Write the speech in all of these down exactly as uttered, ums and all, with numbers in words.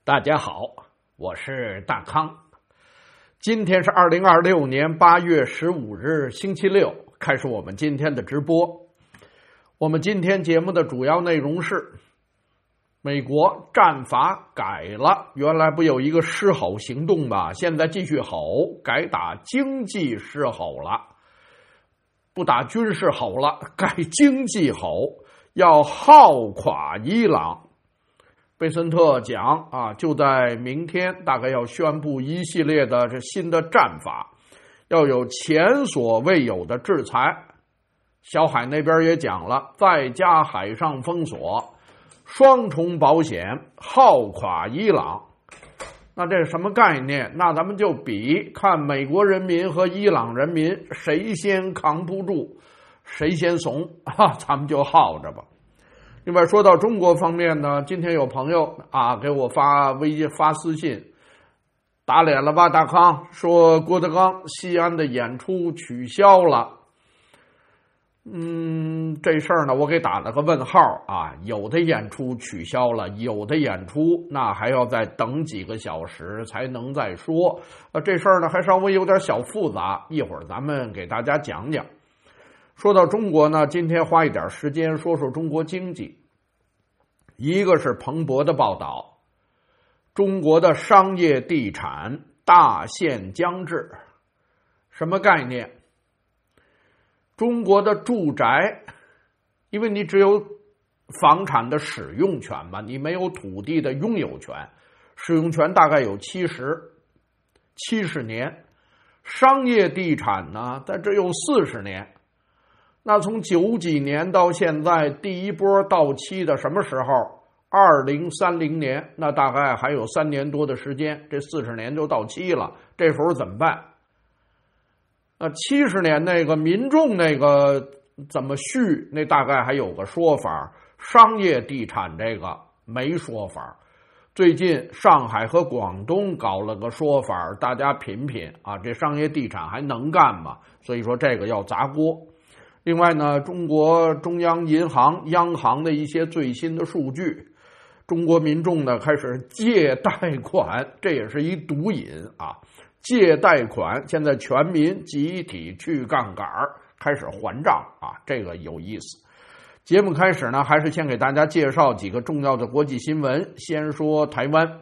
大家好，我是大康。今天是二零二六年八月十五日星期六，开始我们今天的直播。我们今天节目的主要内容是美国战法改了，原来不有一个狮吼行动吧，现在继续吼，改打经济狮吼了，不打军事吼了，改经济吼，要耗垮伊朗。贝森特讲啊，就在明天大概要宣布一系列的这新的战法，要有前所未有的制裁。小海那边也讲了，再加海上封锁，双重保险，耗垮伊朗。那这是什么概念？那咱们就比看美国人民和伊朗人民谁先扛不住，谁先怂啊，咱们就耗着吧。另外说到中国方面呢，今天有朋友啊给我发微信发私信，打脸了吧大康，说郭德纲西安的演出取消了。嗯，这事儿呢我给打了个问号啊，有的演出取消了，有的演出那还要再等几个小时才能再说。呃，这事儿呢还稍微有点小复杂，一会儿咱们给大家讲讲。说到中国呢，今天花一点时间说说中国经济。一个是彭博的报道，中国的商业地产大限将至。什么概念？中国的住宅，因为你只有房产的使用权嘛，你没有土地的拥有权，使用权大概有七十七十年，商业地产呢在这有四十年。那从九几年到现在，第一波到期的什么时候？二零三零年，那大概还有三年多的时间，这四十年就到期了。这时候怎么办？那七十年那个民众那个怎么续？那大概还有个说法。商业地产这个没说法。最近上海和广东搞了个说法，大家品品啊，这商业地产还能干吗？所以说这个要砸锅。另外呢，中国中央银行央行的一些最新的数据，中国民众呢开始借贷款，这也是一毒瘾啊！借贷款现在全民集体去杠杆，开始还账啊，这个有意思。节目开始呢，还是先给大家介绍几个重要的国际新闻。先说台湾，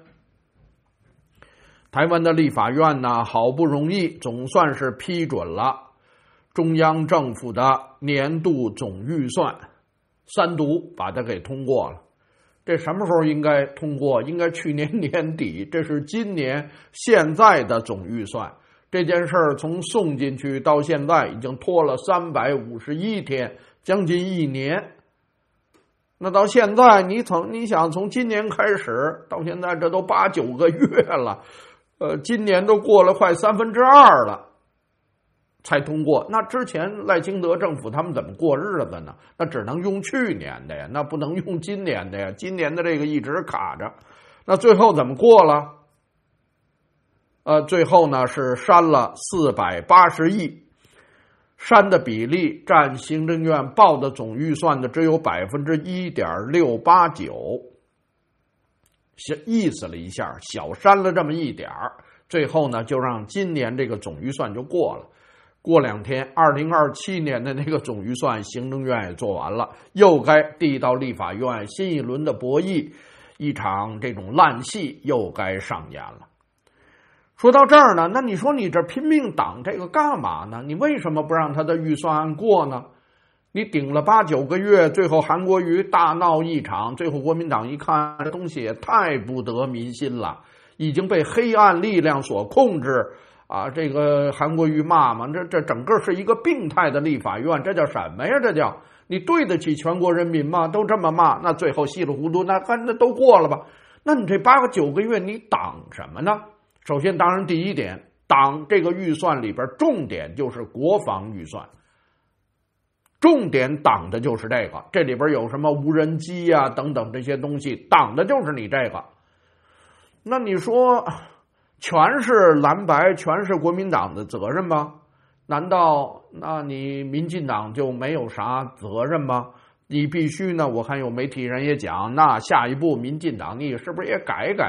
台湾的立法院呢，好不容易总算是批准了中央政府的年度总预算，三读把它给通过了。这什么时候应该通过？应该去年年底，这是今年现在的总预算。这件事儿从送进去到现在已经拖了三百五十一天，将近一年。那到现在你从你想从今年开始到现在，这都八九个月了，呃，今年都过了快三分之二了。才通过。那之前赖清德政府他们怎么过日子呢？那只能用去年的呀，那不能用今年的呀，今年的这个一直卡着。那最后怎么过了？呃，最后呢是删了四百八十亿，删的比例占行政院报的总预算的只有 百分之一点六八九， 意思了一下，小删了这么一点儿，最后呢就让今年这个总预算就过了。过两天二零二七年的那个总预算行政院也做完了，又该递到立法院，新一轮的博弈，一场这种烂戏又该上演了。说到这儿呢，那你说你这拼命挡这个干嘛呢？你为什么不让他的预算案过呢？你顶了八九个月，最后韩国瑜大闹一场，最后国民党一看这东西也太不得民心了，已经被黑暗力量所控制啊！这个韩国瑜骂嘛，这这整个是一个病态的立法院，这叫什么呀？这叫你对得起全国人民吗？都这么骂，那最后稀里糊涂，那看那都过了吧？那你这八个九个月你挡什么呢？首先，当然第一点，挡这个预算里边重点就是国防预算，重点挡的就是这个，这里边有什么无人机呀、啊、等等这些东西，挡的就是你这个。那你说全是蓝白，全是国民党的责任吗？难道那你民进党就没有啥责任吗？你必须呢，我看有媒体人也讲，那下一步民进党你是不是也改改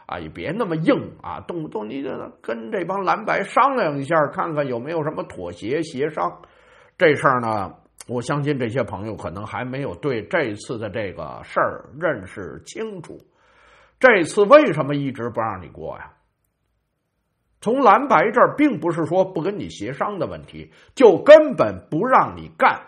啊，也别那么硬啊，动不动你就跟这帮蓝白商量一下，看看有没有什么妥协协商。这事儿呢，我相信这些朋友可能还没有对这次的这个事儿认识清楚。这次为什么一直不让你过呀？从蓝白这儿并不是说不跟你协商的问题，就根本不让你干。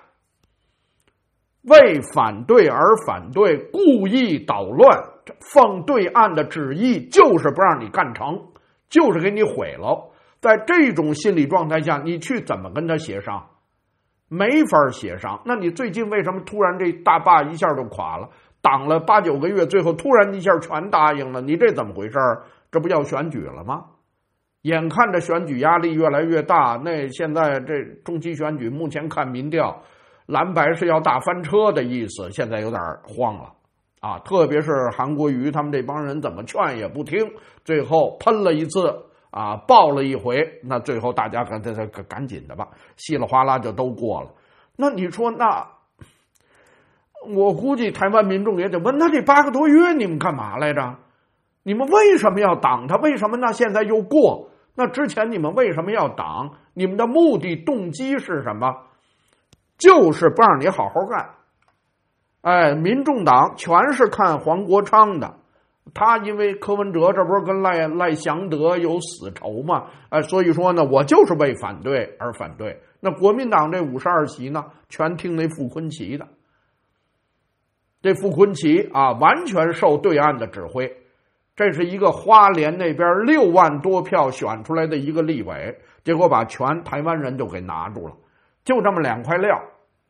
为反对而反对，故意捣乱，奉对岸的旨意，就是不让你干成，就是给你毁了。在这种心理状态下，你去怎么跟他协商？没法协商。那你最近为什么突然这大坝一下就垮了？挡了八九个月，最后突然一下全答应了，你这怎么回事？这不要选举了吗？眼看着选举压力越来越大，那现在这中期选举目前看民调，蓝白是要大翻车的意思，现在有点慌了啊！特别是韩国瑜他们这帮人怎么劝也不听，最后喷了一次啊，爆了一回，那最后大家赶赶赶紧的吧，稀里哗啦就都过了。那你说那？我估计台湾民众也得问，那这八个多月你们干嘛来着？你们为什么要挡他？为什么那现在又过？那之前你们为什么要挡？你们的目的动机是什么？就是不让你好好干。哎，民众党全是看黄国昌的，他因为柯文哲这不是跟赖赖祥德有死仇嘛？哎，所以说呢，我就是为反对而反对。那国民党这五十二席呢，全听那傅昆萁的。这傅昆萁啊，完全受对岸的指挥。这是一个花莲那边六万多票选出来的一个立委，结果把全台湾人就给拿住了，就这么两块料。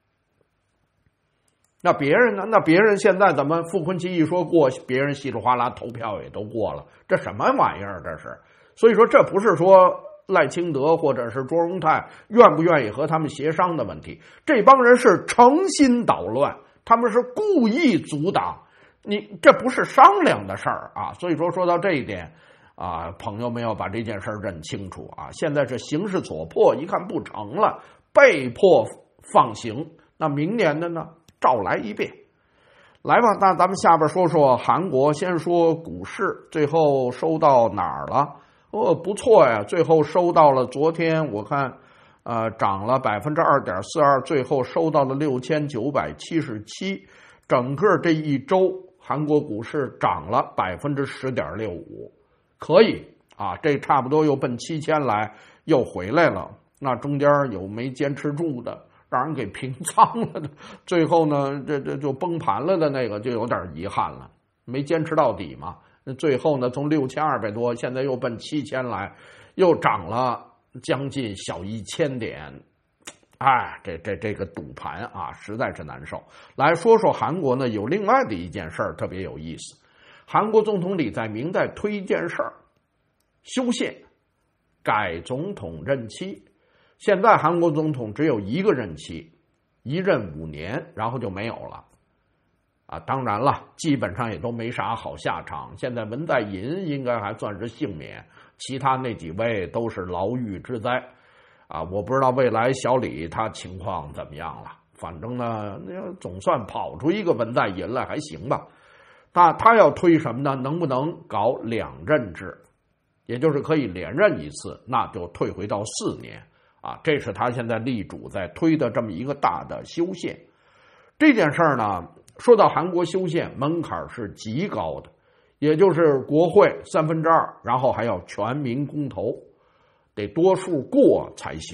那别人呢？那别人现在怎么傅昆萁一说过，别人稀里哗啦投票也都过了，这什么玩意儿？这是，所以说这不是说赖清德或者是卓荣泰愿不愿意和他们协商的问题，这帮人是诚心捣乱。他们是故意阻挡你，这不是商量的事儿啊！所以说说到这一点啊，朋友们要把这件事认清楚啊！现在是形势所迫，一看不成了，被迫放行。那明年的呢，照来一遍。来吧，那咱们下边说说韩国，先说股市，最后收到哪儿了？哦，不错呀，最后收到了昨天我看。呃，涨了百分之二点四二，最后收到了六千九百七十七。整个这一周，韩国股市涨了百分之十点六五，可以啊，这差不多又奔七千来，又回来了。那中间有没坚持住的，让人给平仓了的，最后呢，这这就崩盘了的那个，就有点遗憾了，没坚持到底嘛。那最后呢，从六千二百多，现在又奔七千来，又涨了。将近小一千点，哎，这这这个赌盘啊，实在是难受。来说说韩国呢，有另外的一件事儿特别有意思。韩国总统李在明在推一件事儿，修宪，改总统任期。现在韩国总统只有一个任期，一任五年，然后就没有了。啊，当然了，基本上也都没啥好下场。现在文在寅应该还算是幸免。其他那几位都是牢狱之灾，啊，我不知道未来小李他情况怎么样了。反正呢，总算跑出一个文在寅来，还行吧。那他要推什么呢？能不能搞两任制，也就是可以连任一次，那就退回到四年啊。这是他现在力主在推的这么一个大的修宪。这件事儿呢，说到韩国修宪，门槛是极高的。也就是国会三分之二，然后还要全民公投，得多数过才行。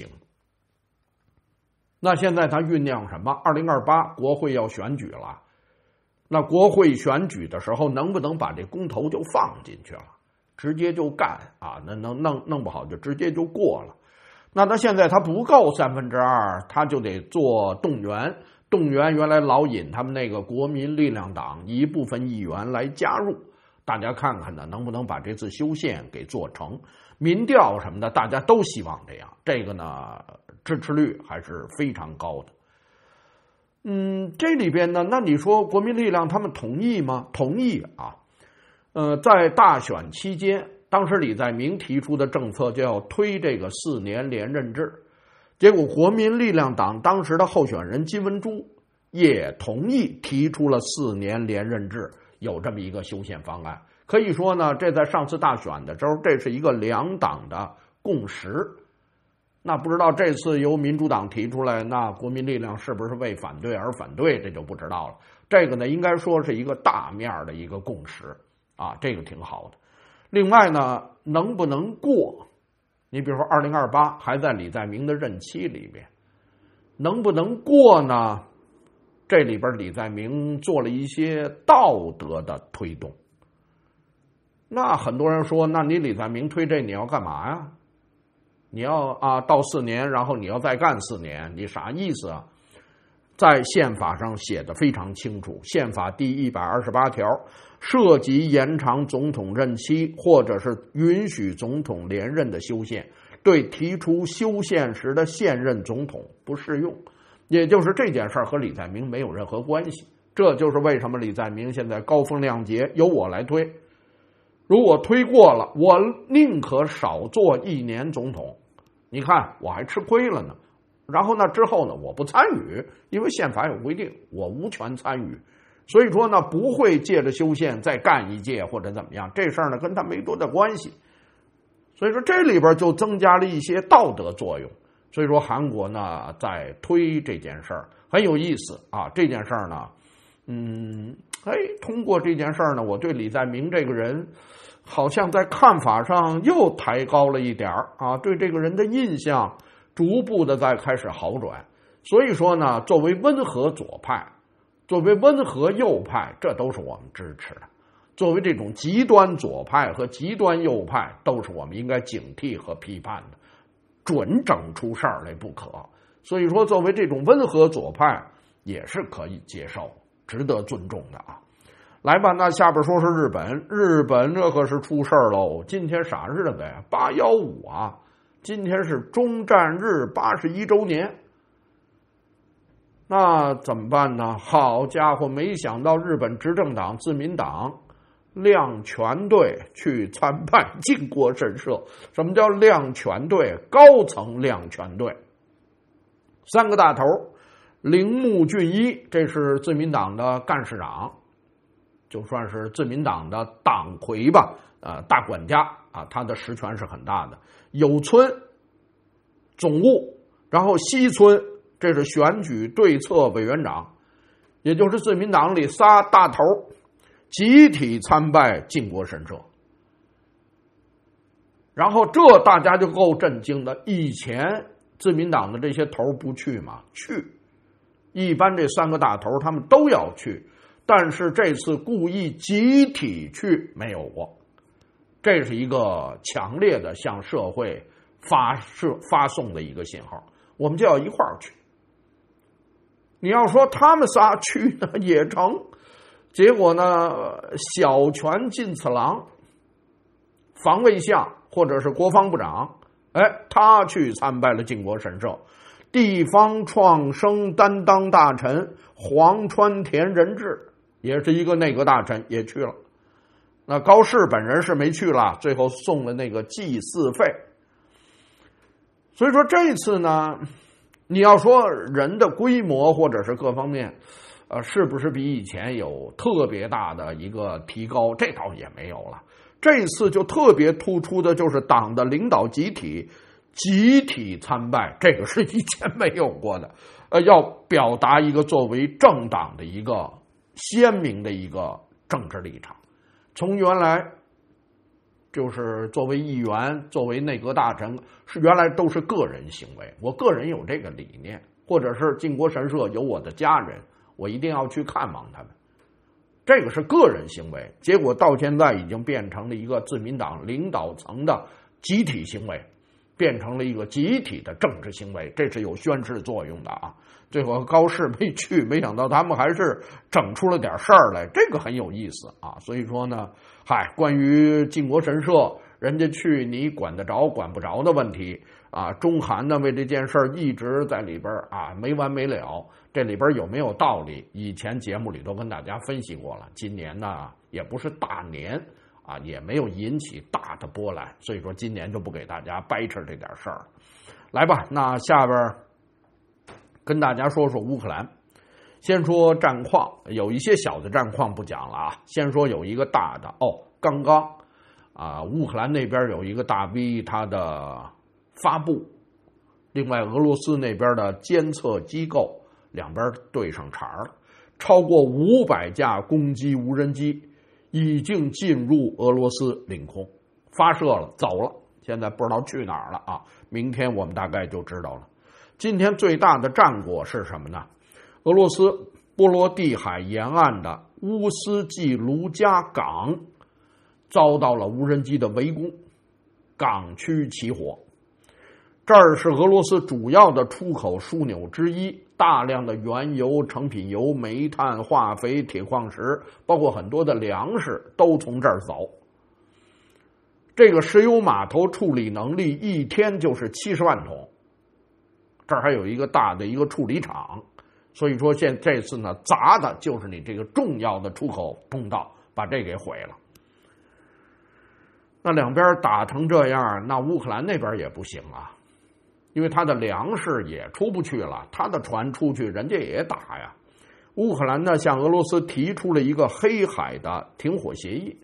那现在他酝酿什么？二零二八国会要选举了，那国会选举的时候，能不能把这公投就放进去了，直接就干啊？那能弄弄不好就直接就过了。那他现在他不够三分之二，他就得做动员，动员原来老尹他们那个国民力量党一部分议员来加入。大家看看呢，能不能把这次修宪给做成？民调什么的，大家都希望这样。这个呢，支持率还是非常高的。嗯，这里边呢，那你说国民力量他们同意吗？同意啊。呃，在大选期间，当时李在明提出的政策就要推这个四年连任制，结果国民力量党当时的候选人金文洙也同意提出了四年连任制。有这么一个修宪方案， 可以说呢，这在上次大选的时候，这是一个两党的共识。那不知道这次由民主党提出来，那国民力量是不是为反对而反对，这就不知道了。这个呢，应该说是一个大面的一个共识啊，这个挺好的。另外呢，能不能过？你比如说二零二八还在李在明的任期里边，能不能过呢？这里边李在明做了一些道德的推动。那很多人说，那你李在明推这你要干嘛呀？你要啊到四年，然后你要再干四年，你啥意思啊？在宪法上写的非常清楚，宪法第一百二十八条涉及延长总统任期或者是允许总统连任的修宪，对提出修宪时的现任总统不适用。也就是这件事儿和李在明没有任何关系。这就是为什么李在明现在高风亮节，由我来推。如果推过了，我宁可少做一年总统。你看我还吃亏了呢。然后呢之后呢我不参与，因为宪法有规定我无权参与，所以说呢不会借着修宪再干一届或者怎么样，这事儿呢跟他没多大关系。所以说这里边就增加了一些道德作用。所以说韩国呢在推这件事儿很有意思啊。这件事儿呢嗯哎通过这件事儿呢，我对李在明这个人好像在看法上又抬高了一点啊，对这个人的印象逐步的在开始好转。所以说呢，作为温和左派，作为温和右派，这都是我们支持的。作为这种极端左派和极端右派，都是我们应该警惕和批判的，准整出事儿来不可。所以说作为这种温和左派也是可以接受，值得尊重的啊。来吧，那下边说是日本，日本这可是出事儿喽。今天啥日子呀？八一五啊，今天是终战日八十一周年。那怎么办呢？好家伙，没想到日本执政党自民党亮全队去参拜靖国神社。什么叫亮全队？高层亮全队，三个大头，铃木俊一，这是自民党的干事长，就算是自民党的党魁吧，呃，大管家啊，他的实权是很大的。有村总务，然后西村，这是选举对策委员长，也就是自民党里仨大头集体参拜靖国神社。然后这大家就够震惊的，以前自民党的这些头不去吗？去，一般这三个大头他们都要去，但是这次故意集体去没有过。这是一个强烈的向社会发射发送的一个信号，我们就要一块儿去。你要说他们仨去呢也成，结果呢小泉进次郎防卫相或者是国防部长，哎，他去参拜了靖国神社。地方创生担当大臣黄川田仁志也是一个内阁大臣也去了。那高市本人是没去了，最后送了那个祭祀费。所以说这次呢，你要说人的规模或者是各方面呃，是不是比以前有特别大的一个提高，这倒也没有了。这次就特别突出的就是党的领导集体集体参拜，这个是以前没有过的。呃，要表达一个作为政党的一个鲜明的一个政治立场。从原来就是作为议员，作为内阁大臣，是原来都是个人行为，我个人有这个理念，或者是靖国神社有我的家人，我一定要去看望他们，这个是个人行为。结果到现在已经变成了一个自民党领导层的集体行为，变成了一个集体的政治行为，这是有宣示作用的啊。最后高市没去，没想到他们还是整出了点事儿来，这个很有意思啊。所以说呢，嗨，关于靖国神社人家去你管得着管不着的问题啊，中韩呢为这件事儿一直在里边啊没完没了，这里边有没有道理？以前节目里都跟大家分析过了，今年呢也不是大年啊，也没有引起大的波澜，所以说今年就不给大家掰扯这点事儿了。来吧，那下边跟大家说说乌克兰。先说战况，有一些小的战况不讲了啊，先说有一个大的哦， 刚刚啊，乌克兰那边有一个大 V， 他的发布，另外俄罗斯那边的监测机构两边对上茬了，超过五百架攻击无人机已经进入俄罗斯领空，发射了，走了，现在不知道去哪儿了啊！明天我们大概就知道了。今天最大的战果是什么呢？俄罗斯波罗的海沿岸的乌斯季卢加港遭到了无人机的围攻，港区起火。这儿是俄罗斯主要的出口枢纽之一，大量的原油、成品油、煤炭、化肥、铁矿石，包括很多的粮食都从这儿走。这个石油码头处理能力一天就是七十万桶，这儿还有一个大的一个处理厂，所以说现这次呢，砸的就是你这个重要的出口通道，把这给毁了。那两边打成这样，那乌克兰那边也不行啊，因为他的粮食也出不去了，他的船出去人家也打呀。乌克兰呢向俄罗斯提出了一个黑海的停火协议，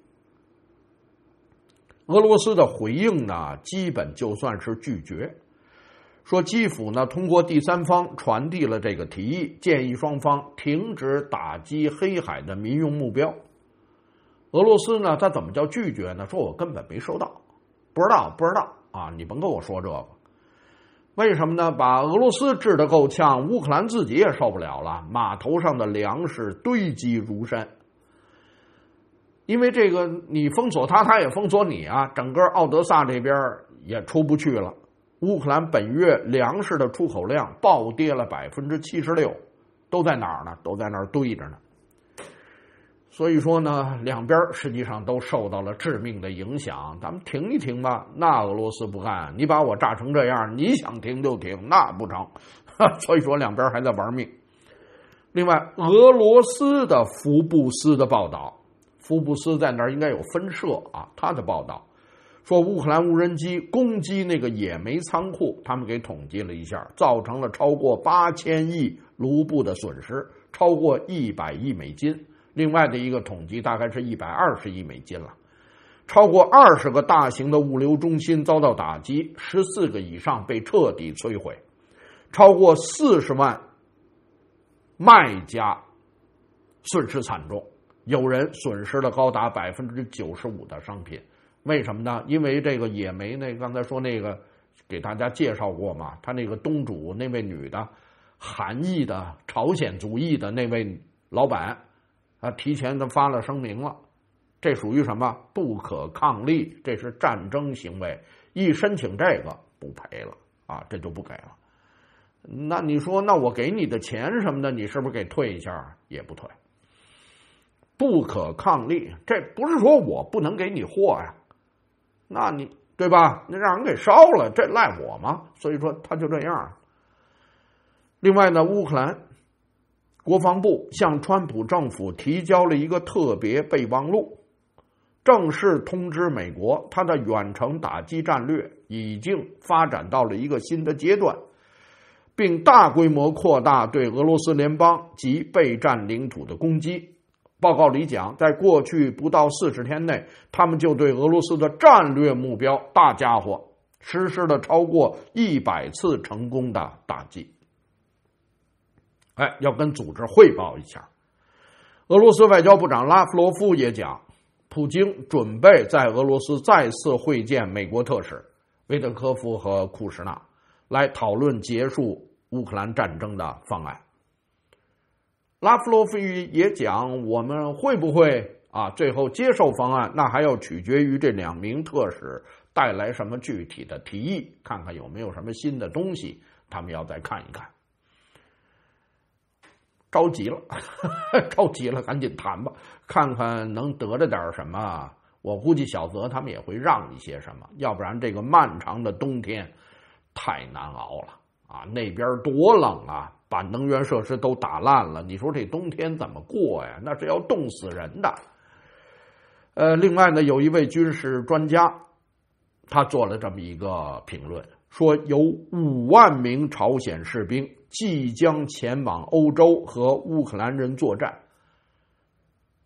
俄罗斯的回应呢基本就算是拒绝，说基辅呢通过第三方传递了这个提议，建议双方停止打击黑海的民用目标。俄罗斯呢他怎么叫拒绝呢？说我根本没收到，不知道不知道啊，你甭跟我说这个。为什么呢？把俄罗斯治得够呛，乌克兰自己也受不了了，码头上的粮食堆积如山。因为这个你封锁他，他也封锁你啊，整个奥德萨这边也出不去了。乌克兰本月粮食的出口量暴跌了百分之七十六，都在哪儿呢？都在那儿堆着呢。所以说呢，两边实际上都受到了致命的影响。咱们停一停吧，那俄罗斯不干，你把我炸成这样，你想停就停，那不成。所以说两边还在玩命。另外，俄罗斯的福布斯的报道，福布斯在那儿应该有分社啊，他的报道说乌克兰无人机攻击那个野煤仓库，他们给统计了一下，造成了超过八千亿卢布的损失，超过一百亿美金。另外的一个统计大概是一百二十亿美金了，超过二十个大型的物流中心遭到打击，十四个以上被彻底摧毁，超过四十万卖家损失惨重，有人损失了高达百分之九十五的商品。为什么呢？因为这个野煤，那刚才说那个给大家介绍过嘛，他那个东主那位女的韩裔的朝鲜族裔的那位老板啊，提前的发了声明了，这属于什么？不可抗力，这是战争行为，一申请这个不赔了啊，这就不给了。那你说，那我给你的钱什么的，你是不是给退一下？也不退。不可抗力，这不是说我不能给你货呀，那你对吧？那让人给烧了，这赖我吗？所以说他就这样。另外呢，乌克兰国防部向川普政府提交了一个特别备忘录，正式通知美国，他的远程打击战略已经发展到了一个新的阶段，并大规模扩大对俄罗斯联邦及备战领土的攻击。报告里讲，在过去不到四十天内，他们就对俄罗斯的战略目标大家伙实施了超过一百次成功的打击。哎，要跟组织汇报一下。俄罗斯外交部长拉夫罗夫也讲，普京准备在俄罗斯再次会见美国特使维特科夫和库什纳，来讨论结束乌克兰战争的方案。拉夫罗夫也讲，我们会不会啊最后接受方案，那还要取决于这两名特使带来什么具体的提议，看看有没有什么新的东西，他们要再看一看。着急了，着急了，赶紧谈吧，看看能得着点什么。我估计小泽他们也会让一些什么，要不然这个漫长的冬天太难熬了啊！那边多冷啊，把能源设施都打烂了，你说这冬天怎么过呀？那是要冻死人的。呃，另外呢，有一位军事专家，他做了这么一个评论，说有五万名朝鲜士兵即将前往欧洲和乌克兰人作战。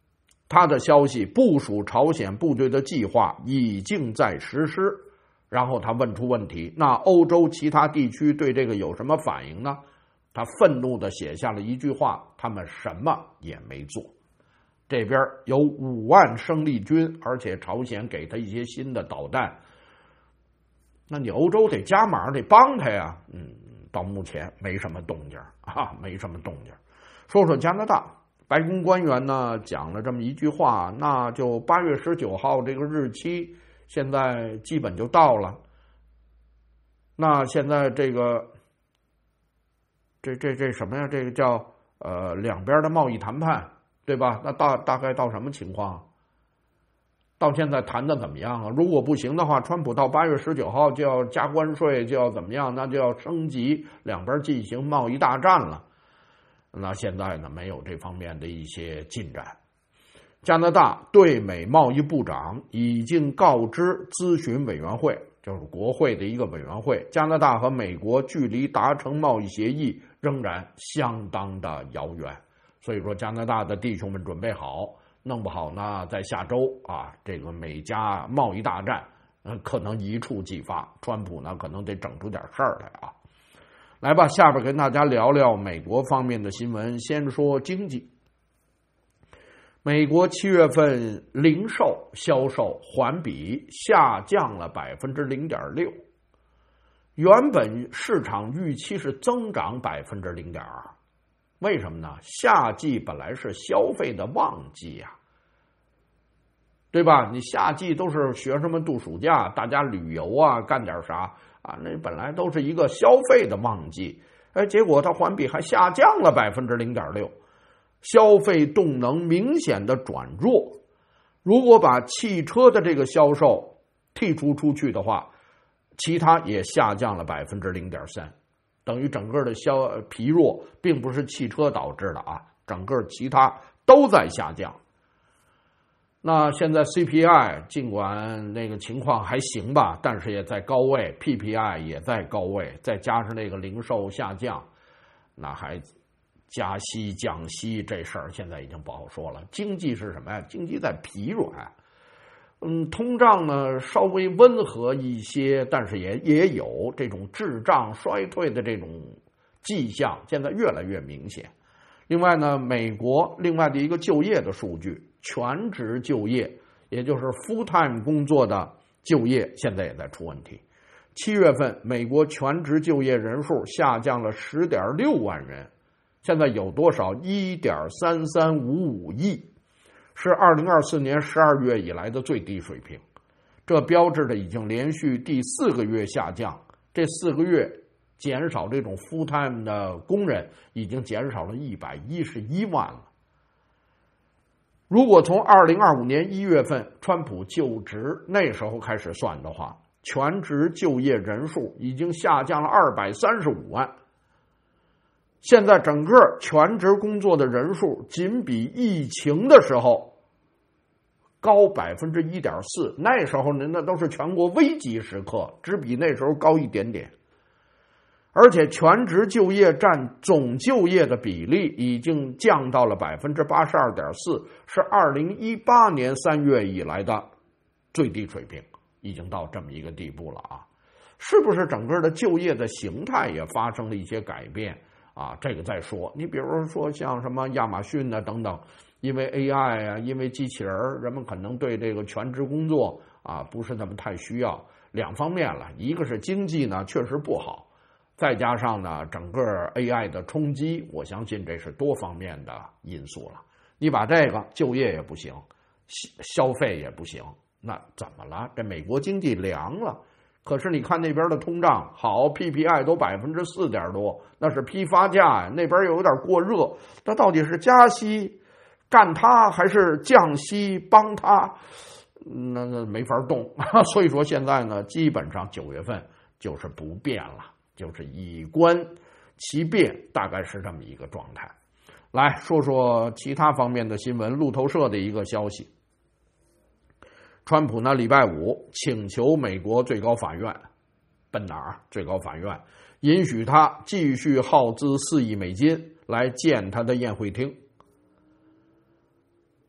他的消息部署朝鲜部队的计划已经在实施。然后他问出问题，那欧洲其他地区对这个有什么反应呢？他愤怒地写下了一句话，他们什么也没做。这边有五万生力军，而且朝鲜给他一些新的导弹，那你欧洲得加码，得帮他呀。嗯，到目前没什么动静啊，没什么动静。说说加拿大，白宫官员呢讲了这么一句话，那就八月十九号这个日期现在基本就到了。那现在这个这这这什么呀？这个叫呃两边的贸易谈判，对吧？那大大概到什么情况？到现在谈的怎么样啊？如果不行的话，川普到八月十九号就要加关税，就要怎么样？那就要升级，两边进行贸易大战了。那现在呢，没有这方面的一些进展。加拿大对美贸易部长已经告知咨询委员会，就是国会的一个委员会，加拿大和美国距离达成贸易协议仍然相当的遥远。所以说，加拿大的弟兄们准备好。弄不好呢，在下周啊，这个美加贸易大战，呃，可能一触即发。川普呢，可能得整出点事儿来啊。来吧，下边跟大家聊聊美国方面的新闻。先说经济，美国七月份零售销售环比下降了百分之零点六，原本市场预期是增长百分之零点二。为什么呢？夏季本来是消费的旺季呀、啊，对吧？你夏季都是学生们度暑假，大家旅游啊，干点啥啊？那本来都是一个消费的旺季，哎，结果它环比还下降了百分之零点六，消费动能明显的转弱。如果把汽车的这个销售剔除出去的话，其他也下降了百分之零点三。等于整个的消疲弱并不是汽车导致的啊，整个其他都在下降。那现在 C P I 尽管那个情况还行吧，但是也在高位， P P I 也在高位，再加上那个零售下降，那还加息降息这事儿现在已经不好说了。经济是什么呀？经济在疲软。嗯，通胀呢稍微温和一些，但是也也有这种滞胀衰退的这种迹象，现在越来越明显。另外呢，美国另外的一个就业的数据，全职就业，也就是 full time 工作的就业，现在也在出问题。七月份美国全职就业人数下降了 十点六万人，现在有多少？ 一点三三五五亿。是二零二四年十二月以来的最低水平，这标志着已经连续第四个月下降。这四个月减少这种 full time 的工人已经减少了一百一十一万了。如果从二零二五年一月份川普就职那时候开始算的话，全职就业人数已经下降了二百三十五万。现在整个全职工作的人数仅比疫情的时候高百分之一点四，那时候呢那都是全国危急时刻，只比那时候高一点点。而且全职就业占总就业的比例已经降到了百分之八十二点四，是二零一八年三月以来的最低水平，已经到这么一个地步了啊！是不是整个的就业的形态也发生了一些改变？啊，这个再说。你比如说像什么亚马逊啊等等，因为 A I 啊，因为机器人，人们可能对这个全职工作啊不是那么太需要。两方面了，一个是经济呢确实不好，再加上呢整个 A I 的冲击，我相信这是多方面的因素了。你把这个就业也不行，消费也不行，那怎么了？这美国经济凉了。可是你看那边的通胀好 ，P P I 都百分之四点多，那是批发价呀，那边又有点过热，它到底是加息干它还是降息帮它？那那没法动。所以说现在呢，基本上九月份就是不变了，就是以观其变，大概是这么一个状态。来说说其他方面的新闻，路透社的一个消息。川普呢，礼拜五请求美国最高法院，奔哪儿？最高法院允许他继续耗资四亿美金来建他的宴会厅。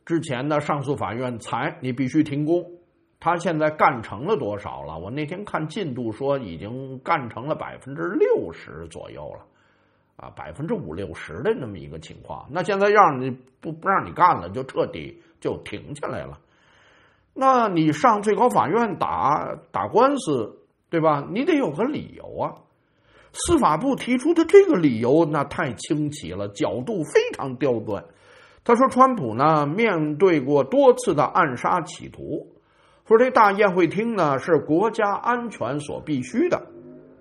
之前的上诉法院裁你必须停工，他现在干成了多少了？我那天看进度说已经干成了百分之六十左右了，啊，百分之五六十的那么一个情况。那现在让你不不让你干了，就彻底就停下来了。那你上最高法院打打官司，对吧？你得有个理由啊。司法部提出的这个理由那太清奇了，角度非常刁钻。他说川普呢面对过多次的暗杀企图，说这大宴会厅呢是国家安全所必须的。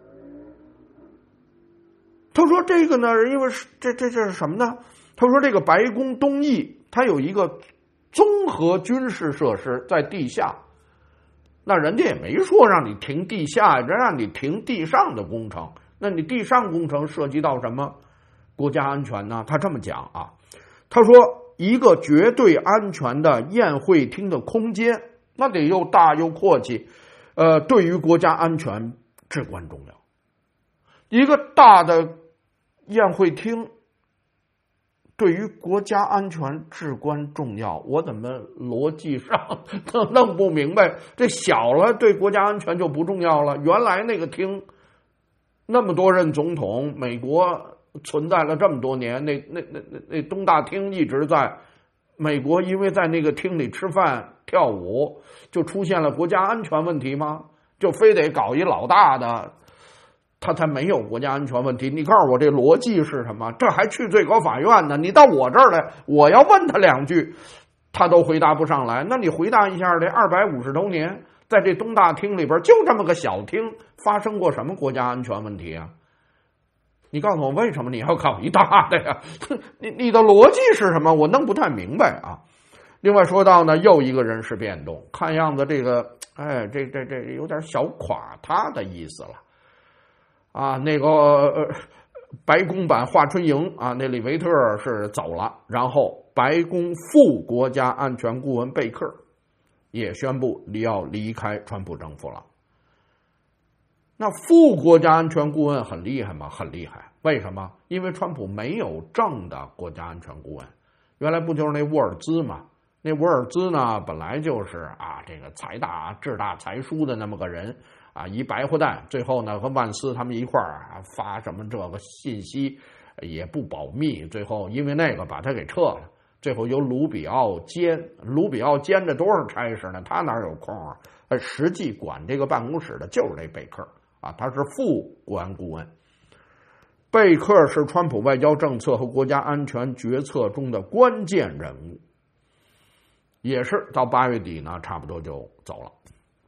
他说这个呢，因为这这这是什么呢？他说这个白宫东翼它有一个综合军事设施在地下，那人家也没说让你停地下，人让你停地上的工程。那你地上工程涉及到什么国家安全呢？他这么讲啊，他说一个绝对安全的宴会厅的空间，那得又大又阔气，呃，对于国家安全至关重要。一个大的宴会厅对于国家安全至关重要，我怎么逻辑上都弄不明白？这小了对国家安全就不重要了？原来那个厅那么多任总统，美国存在了这么多年，那那那那那东大厅一直在。美国因为在那个厅里吃饭跳舞，就出现了国家安全问题吗？就非得搞一老大的，他才没有国家安全问题？你告诉我这逻辑是什么？这还去最高法院呢？你到我这儿来，我要问他两句，他都回答不上来。那你回答一下，这二百五十多年，在这东大厅里边就这么个小厅，发生过什么国家安全问题啊？你告诉我为什么你要搞一大的呀？你你的逻辑是什么？我弄不太明白啊。另外说到呢，又一个人事变动，看样子这个，哎，这这这有点小垮他的意思了啊。那个、呃、白宫版华春莹啊，那里维特是走了，然后白宫副国家安全顾问贝克也宣布要离开川普政府了。那副国家安全顾问很厉害吗？很厉害。为什么？因为川普没有正的国家安全顾问，原来不就是那沃尔兹吗？那沃尔兹呢，本来就是啊，这个财大志大才疏的那么个人啊，一白活蛋。最后呢，和万斯他们一块儿啊发什么这个信息也不保密，最后因为那个把他给撤了。最后由卢比奥兼，卢比奥兼着多少差事呢？他哪有空啊？实际管这个办公室的就是这贝克。啊，他是副国安顾问。贝克是川普外交政策和国家安全决策中的关键人物，也是到八月底呢，差不多就走了。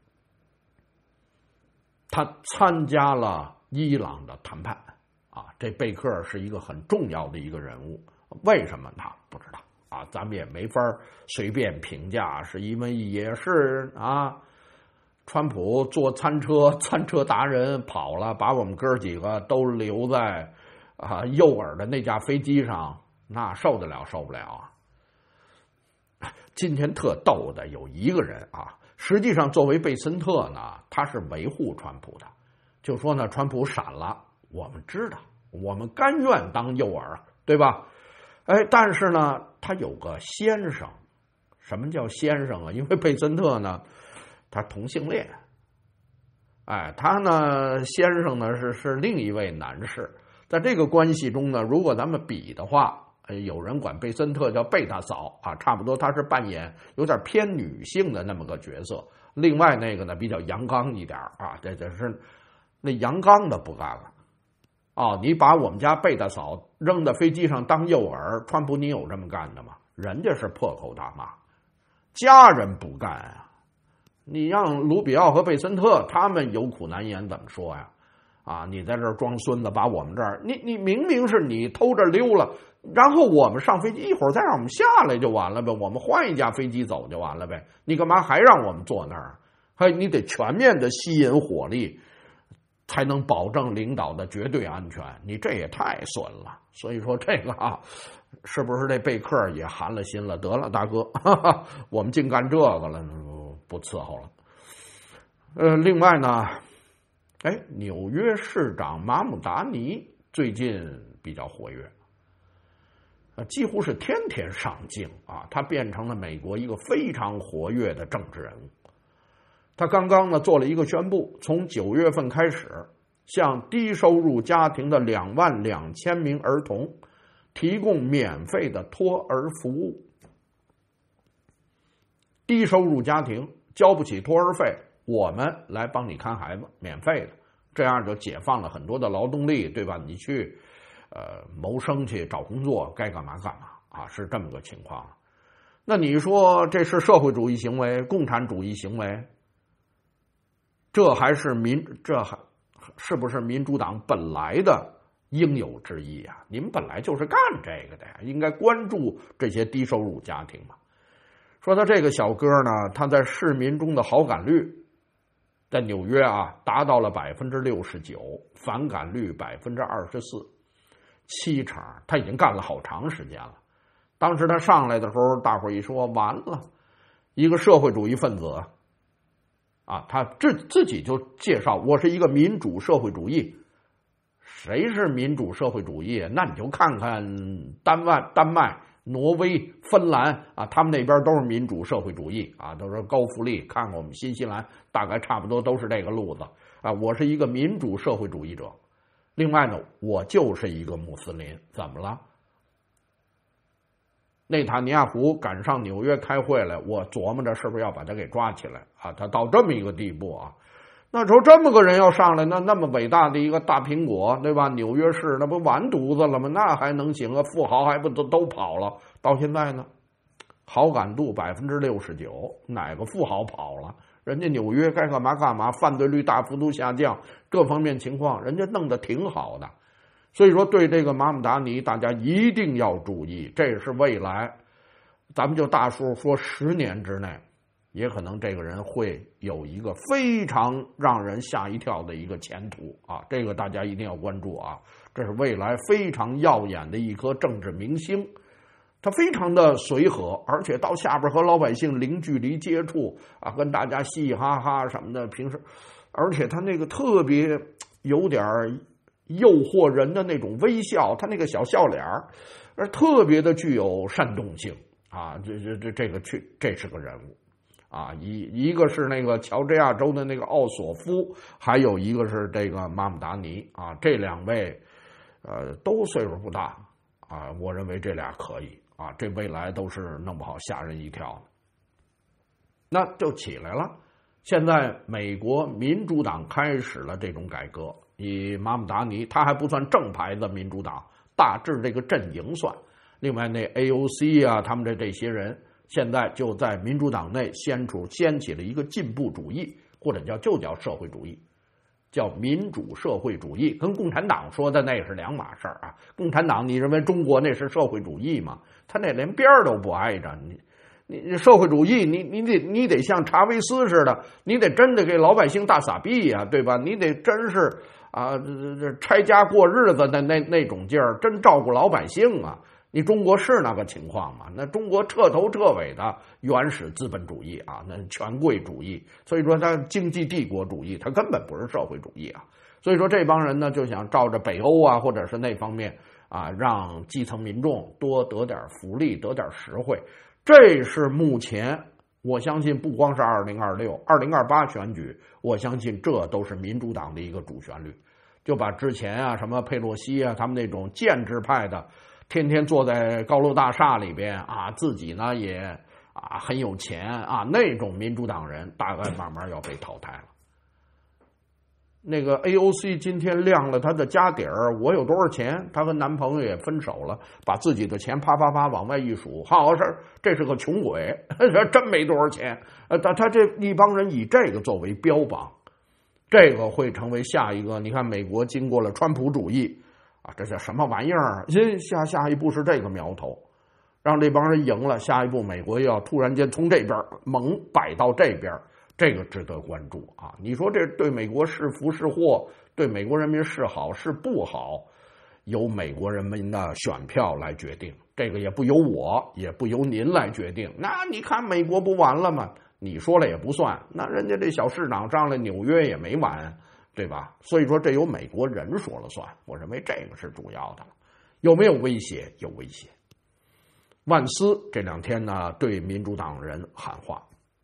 他参加了伊朗的谈判啊，这贝克是一个很重要的一个人物。为什么他不知道啊？咱们也没法随便评价，是因为也是啊。川普坐餐车，餐车达人跑了，把我们哥几个都留在啊诱饵的那架飞机上，那受得了受不了啊！今天特逗的有一个人啊，实际上作为贝森特呢，他是维护川普的，就说呢川普闪了，我们知道，我们甘愿当诱饵，对吧？哎，但是呢，他有个先生，什么叫先生啊？因为贝森特呢。他同性恋，哎，他呢，先生呢是是另一位男士，在这个关系中呢，如果咱们比的话，有人管贝森特叫贝大嫂啊，差不多他是扮演有点偏女性的那么个角色。另外那个呢比较阳刚一点啊，这这是那阳刚的不干了。哦，你把我们家贝大嫂扔到飞机上当诱饵，川普你有这么干的吗？人家是破口大骂，家人不干啊。你让卢比奥和贝森特他们有苦难言怎么说呀？啊，你在这儿装孙子，把我们这儿，你你明明是你偷着溜了，然后我们上飞机，一会儿再让我们下来就完了呗，我们换一架飞机走就完了呗，你干嘛还让我们坐那儿？还你得全面的吸引火力，才能保证领导的绝对安全，你这也太损了。所以说这个啊，是不是这贝克也寒了心了？得了，大哥，哈哈，我们净干这个了。不伺候了。呃，另外呢，哎，纽约市长马姆达尼最近比较活跃。 呃，几乎是天天上镜啊，他变成了美国一个非常活跃的政治人物。他刚刚呢做了一个宣布，从九月份开始，向低收入家庭的两万两千名儿童提供免费的托儿服务。低收入家庭交不起托儿费，我们来帮你看孩子，免费的，这样就解放了很多的劳动力，对吧？你去呃谋生去找工作，该干嘛干嘛啊，是这么个情况。那你说这是社会主义行为、共产主义行为？这还是民这还是不是民主党本来的应有之义啊？你们本来就是干这个的呀，应该关注这些低收入家庭嘛。说他这个小哥呢，他在市民中的好感率，在纽约啊达到了百分之六十九，反感率百分之二十四，七成。他已经干了好长时间了。当时他上来的时候，大伙儿一说完了，一个社会主义分子啊，他自自己就介绍我是一个民主社会主义。谁是民主社会主义？那你就看看丹麦、丹麦。挪威、芬兰啊，他们那边都是民主社会主义啊，都是高福利。看看我们新西兰，大概差不多都是这个路子啊。我是一个民主社会主义者，另外呢，我就是一个穆斯林，怎么了？内塔尼亚胡赶上纽约开会来，我琢磨着是不是要把他给抓起来啊？他到这么一个地步啊。那时候这么个人要上来，那那么伟大的一个大苹果，对吧？纽约市那不完犊子了吗？那还能行啊？富豪还不都都跑了？到现在呢，好感度百分之六十九，哪个富豪跑了？人家纽约该干嘛干嘛，犯罪率大幅度下降，各方面情况人家弄得挺好的。所以说，对这个马姆达尼，大家一定要注意，这也是未来，咱们就大数说十年之内。也可能这个人会有一个非常让人吓一跳的一个前途啊！这个大家一定要关注啊！这是未来非常耀眼的一颗政治明星，他非常的随和，而且到下边和老百姓零距离接触啊，跟大家嘻嘻哈哈什么的。平时，而且他那个特别有点诱惑人的那种微笑，他那个小笑脸而特别的具有煽动性啊！这这这这个去，这是个人物。啊，一一个是那个乔治亚州的那个奥索夫，还有一个是这个马姆达尼啊，这两位，呃，都岁数不大啊，我认为这俩可以啊，这未来都是弄不好吓人一跳。那就起来了。现在美国民主党开始了这种改革，以马姆达尼他还不算正牌的民主党，大致这个阵营算。另外那 A O C 啊，他们的这些人。现在就在民主党内掀出掀起了一个进步主义，或者叫就叫社会主义，叫民主社会主义，跟共产党说的那是两码事儿啊。共产党，你认为中国那是社会主义吗？他那连边儿都不挨着。你你社会主义，你你得你得像查韦斯似的，你得真的给老百姓大撒币呀、啊，对吧？你得真是啊，这这拆家过日子的那那种劲儿，真照顾老百姓啊。你中国是那个情况吗？那中国彻头彻尾的原始资本主义啊，那权贵主义，所以说它经济帝国主义，它根本不是社会主义啊。所以说这帮人呢就想照着北欧啊，或者是那方面啊，让基层民众多得点福利，得点实惠。这是目前我相信不光是二零二六、二零二八选举，我相信这都是民主党的一个主旋律，就把之前啊什么佩洛西啊他们那种建制派的。天天坐在高楼大厦里边啊，自己呢也啊很有钱啊，那种民主党人大概慢慢要被淘汰了。那个 A O C 今天亮了他的家底儿，我有多少钱？她和男朋友也分手了，把自己的钱啪啪啪往外一数，好事，这是个穷鬼，真没多少钱。呃，他他这一帮人以这个作为标榜，这个会成为下一个。你看，美国经过了川普主义。啊，这叫什么玩意儿？下下一步是这个苗头，让这帮人赢了，下一步美国要突然间从这边猛摆到这边，这个值得关注啊！你说这对美国是福是祸，对美国人民是好是不好，由美国人民的选票来决定，这个也不由我，也不由您来决定。那你看美国不完了吗？你说了也不算，那人家这小市长上来纽约也没完。对吧？所以说这由美国人说了算，我认为这个是主要的。有没有威胁？有威胁。 万斯这两天呢对民主党人喊话，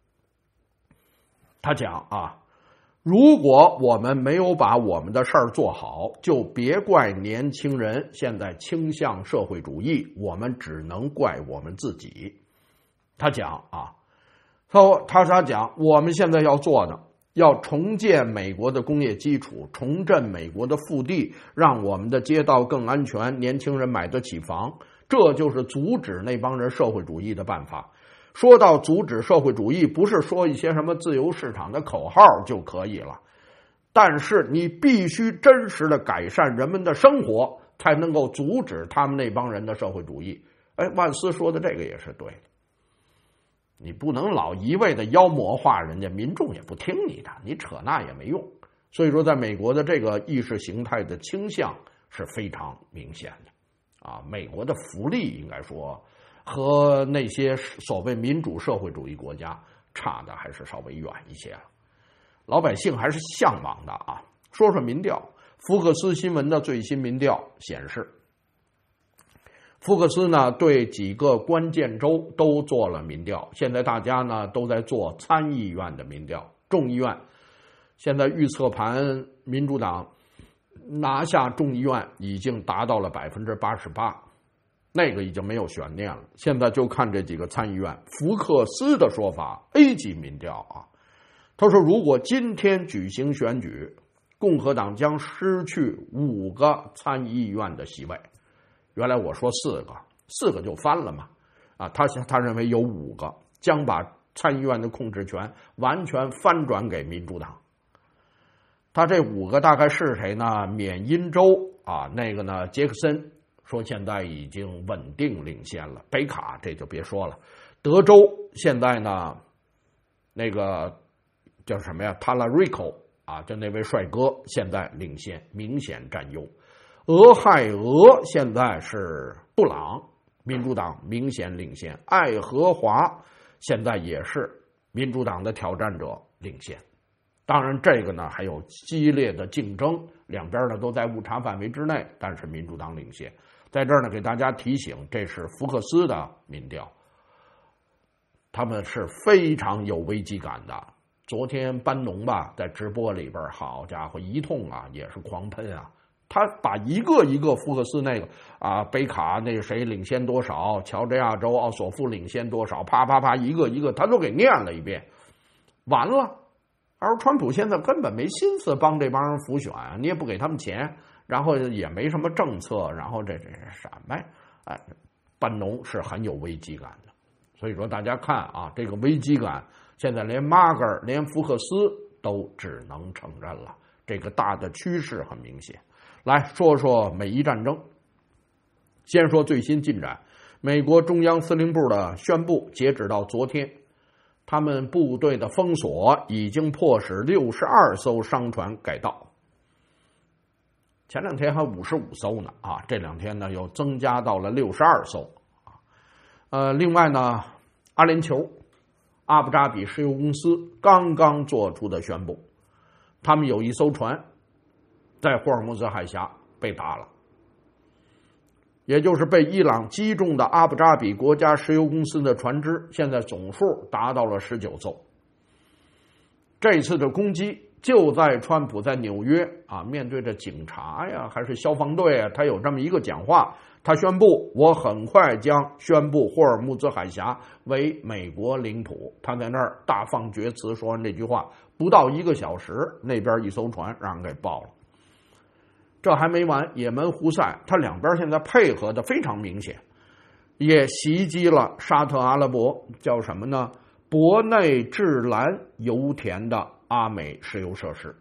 他讲啊，如果我们没有把我们的事儿做好，就别怪年轻人现在倾向社会主义，我们只能怪我们自己。他讲啊，他他他讲，我们现在要做的，要重建美国的工业基础，重振美国的腹地，让我们的街道更安全，年轻人买得起房，这就是阻止那帮人社会主义的办法。说到阻止社会主义，不是说一些什么自由市场的口号就可以了，但是你必须真实的改善人们的生活，才能够阻止他们那帮人的社会主义。哎，万斯说的这个也是对的，你不能老一味的妖魔化人家，民众也不听你的，你扯那也没用。所以说在美国的这个意识形态的倾向是非常明显的啊，美国的福利应该说和那些所谓民主社会主义国家差的还是稍微远一些了，老百姓还是向往的啊。说说民调，福克斯新闻的最新民调显示，福克斯呢对几个关键州都做了民调，现在大家呢都在做参议院的民调，众议院现在预测盘民主党拿下众议院已经达到了百分之八十八。那个已经没有悬念了，现在就看这几个参议院。福克斯的说法 A 级民调啊，他说如果今天举行选举，共和党将失去五个参议院的席位。原来我说四个，四个就翻了嘛，啊，他他认为有五个，将把参议院的控制权完全翻转给民主党。他这五个大概是谁呢？缅因州啊，那个呢，杰克森说现在已经稳定领先了，北卡这就别说了，德州现在呢，那个叫什么呀，塔拉瑞科啊，就那位帅哥现在领先，明显占优。俄亥俄现在是布朗，民主党明显领先，爱荷华现在也是民主党的挑战者领先。当然这个呢还有激烈的竞争，两边呢都在误差范围之内，但是民主党领先。在这儿呢给大家提醒，这是福克斯的民调，他们是非常有危机感的。昨天班农吧在直播里边，好家伙一通啊，也是狂喷啊，他把一个一个福克斯那个啊，北卡那个谁领先多少，乔治亚州奥索夫领先多少，啪啪啪一个一个他都给念了一遍。完了，而川普现在根本没心思帮这帮人辅选，你也不给他们钱，然后也没什么政策，然后这这什么呀？哎，班农是很有危机感的。所以说大家看啊，这个危机感现在连马格尔连福克斯都只能承认了，这个大的趋势很明显。来说说美伊战争，先说最新进展。美国中央司令部的宣布，截止到昨天，他们部队的封锁已经迫使六十二艘商船改道，前两天还五十五艘呢啊，这两天呢又增加到了六十二艘啊。呃，另外呢，阿联酋阿布扎比石油公司刚刚做出的宣布，他们有一艘船在霍尔木兹海峡被打了，也就是被伊朗击中的阿布扎比国家石油公司的船只，现在总数达到了十九艘。这次的攻击就在川普在纽约啊，面对着警察呀还是消防队啊，他有这么一个讲话，他宣布我很快将宣布霍尔木兹海峡为美国领土。他在那儿大放厥词，说完这句话不到一个小时，那边一艘船让人给爆了。这还没完，也门胡塞他两边现在配合的非常明显，也袭击了沙特阿拉伯叫什么呢？博内治兰油田的阿美石油设施，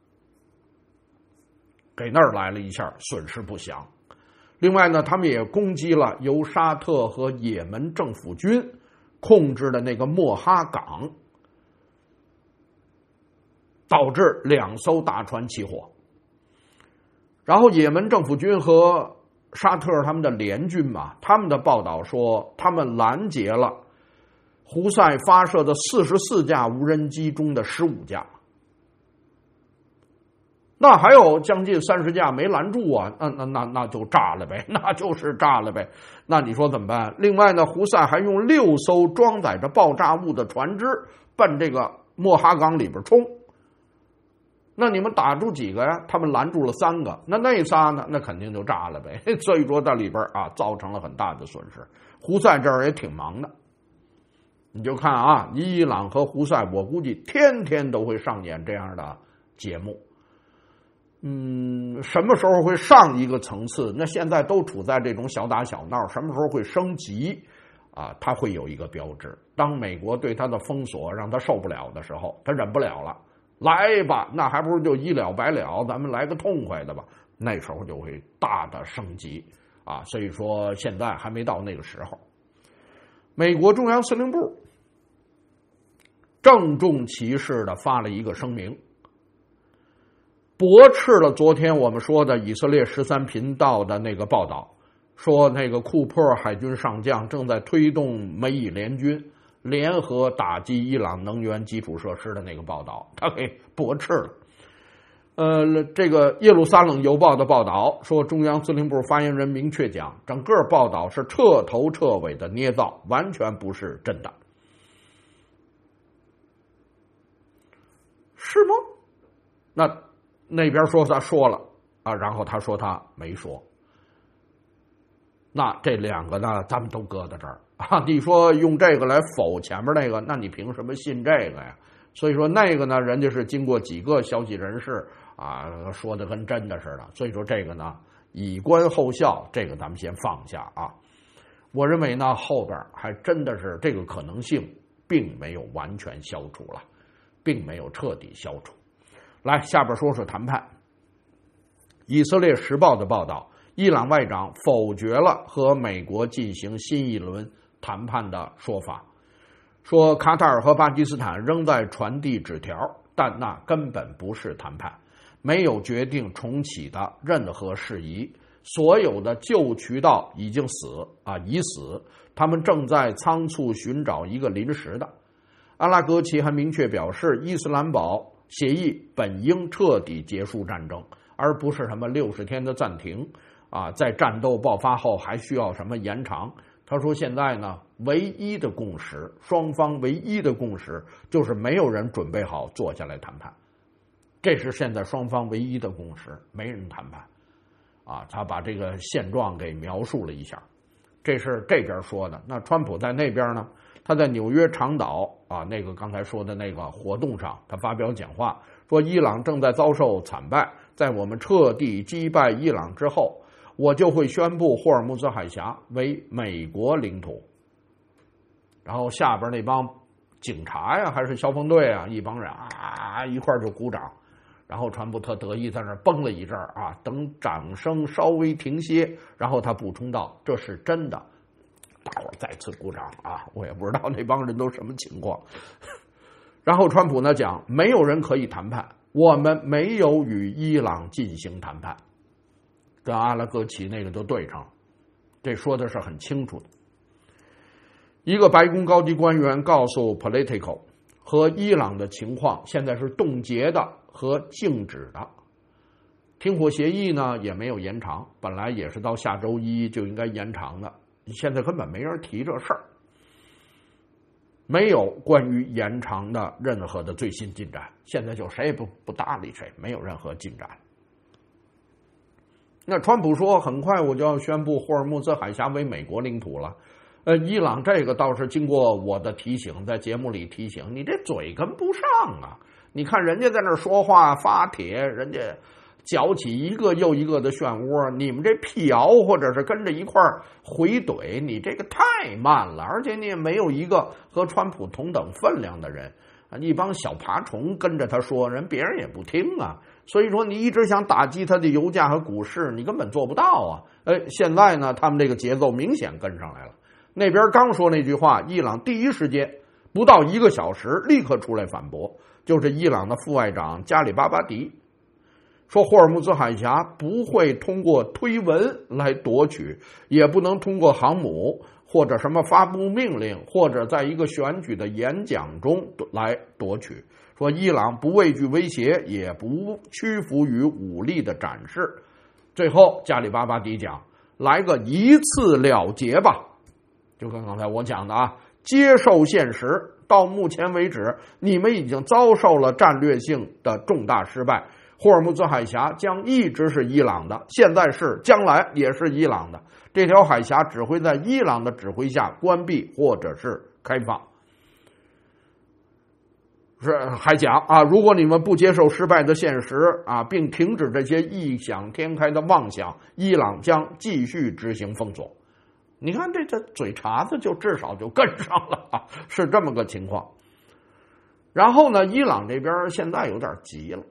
给那儿来了一下，损失不详。另外呢，他们也攻击了由沙特和也门政府军控制的那个莫哈港，导致两艘大船起火。然后也门政府军和沙特他们的联军嘛，他们的报道说，他们拦截了胡塞发射的四十四架无人机中的十五架。 那还有将近三十架没拦住啊，那那那那就炸了呗，那就是炸了呗。那你说怎么办？另外呢，胡塞还用六艘装载着爆炸物的船只奔这个莫哈港里边冲。那你们打住几个呀？他们拦住了三个，那那仨呢？那肯定就炸了呗。所以说在里边啊，造成了很大的损失。胡塞这儿也挺忙的，你就看啊，伊朗和胡塞，我估计天天都会上演这样的节目。嗯，什么时候会上一个层次？那现在都处在这种小打小闹，什么时候会升级？啊，它会有一个标志。当美国对它的封锁让他受不了的时候，他忍不了了，来吧，那还不如就一了百了，咱们来个痛快的吧。那时候就会大的升级啊，所以说现在还没到那个时候。美国中央司令部郑重其事的发了一个声明，驳斥了昨天我们说的以色列十三频道的那个报道，说那个库珀海军上将正在推动美以联军联合打击伊朗能源基础设施的那个报道，他给驳斥了。呃，这个耶路撒冷邮报的报道说，中央司令部发言人明确讲，整个报道是彻头彻尾的捏造，完全不是真的。是吗？那那边说他说了啊，然后他说他没说。那这两个呢，咱们都搁在这儿啊。你说用这个来否前面那个，那你凭什么信这个呀？所以说那个呢，人家是经过几个消息人士啊说的跟真的似的。所以说这个呢，以观后效，这个咱们先放下啊。我认为呢，后边还真的是这个可能性并没有完全消除了，并没有彻底消除。来，下边说说谈判。以色列时报的报道，伊朗外长否决了和美国进行新一轮谈判的说法，说卡塔尔和巴基斯坦仍在传递纸条，但那根本不是谈判，没有决定重启的任何事宜，所有的旧渠道已经死啊，已死，他们正在仓促寻找一个临时的。阿拉格齐还明确表示，伊斯兰堡协议本应彻底结束战争，而不是什么六十天的暂停啊，在战斗爆发后还需要什么延长。他说现在呢，唯一的共识，双方唯一的共识就是没有人准备好坐下来谈判，这是现在双方唯一的共识，没人谈判啊。他把这个现状给描述了一下，这是这边说的。那川普在那边呢，他在纽约长岛啊那个刚才说的那个活动上，他发表讲话说，伊朗正在遭受惨败，在我们彻底击败伊朗之后，我就会宣布霍尔木兹海峡为美国领土。然后下边那帮警察呀，还是消防队啊，一帮人啊一块就鼓掌。然后川普特得意在那蹦了一阵啊，等掌声稍微停歇，然后他补充道：“这是真的。”大伙再次鼓掌啊！我也不知道那帮人都什么情况。然后川普呢讲，没有人可以谈判，我们没有与伊朗进行谈判，跟阿拉格齐那个就对上了，这说的是很清楚的。一个白宫高级官员告诉 Politico， 和伊朗的情况现在是冻结的和静止的，停火协议呢也没有延长，本来也是到下周一就应该延长的，现在根本没人提这事儿，没有关于延长的任何的最新进展，现在就谁也不不搭理谁，没有任何进展。那川普说，很快我就要宣布霍尔木兹海峡为美国领土了。呃，伊朗这个倒是经过我的提醒，在节目里提醒你，这嘴跟不上啊！你看人家在那说话发帖，人家搅起一个又一个的漩涡，你们这辟谣或者是跟着一块回怼，你这个太慢了，而且你也没有一个和川普同等分量的人啊，一帮小爬虫跟着他说，人别人也不听啊。所以说你一直想打击他的油价和股市，你根本做不到啊。哎，现在呢，他们这个节奏明显跟上来了。那边刚说那句话，伊朗第一时间不到一个小时立刻出来反驳，就是伊朗的副外长加里巴巴迪说，霍尔木兹海峡不会通过推文来夺取，也不能通过航母或者什么发布命令，或者在一个选举的演讲中来夺取。说伊朗不畏惧威胁，也不屈服于武力的展示。最后加里巴巴迪讲，来个一次了结吧，就跟刚才我讲的啊，接受现实。到目前为止，你们已经遭受了战略性的重大失败。霍尔木兹海峡将一直是伊朗的，现在是，将来也是伊朗的。这条海峡只会在伊朗的指挥下关闭或者是开放。是还讲啊，如果你们不接受失败的现实啊，并停止这些异想天开的妄想，伊朗将继续执行封锁。你看这这嘴茬子就至少就跟上了啊，是这么个情况。然后呢，伊朗这边现在有点急了，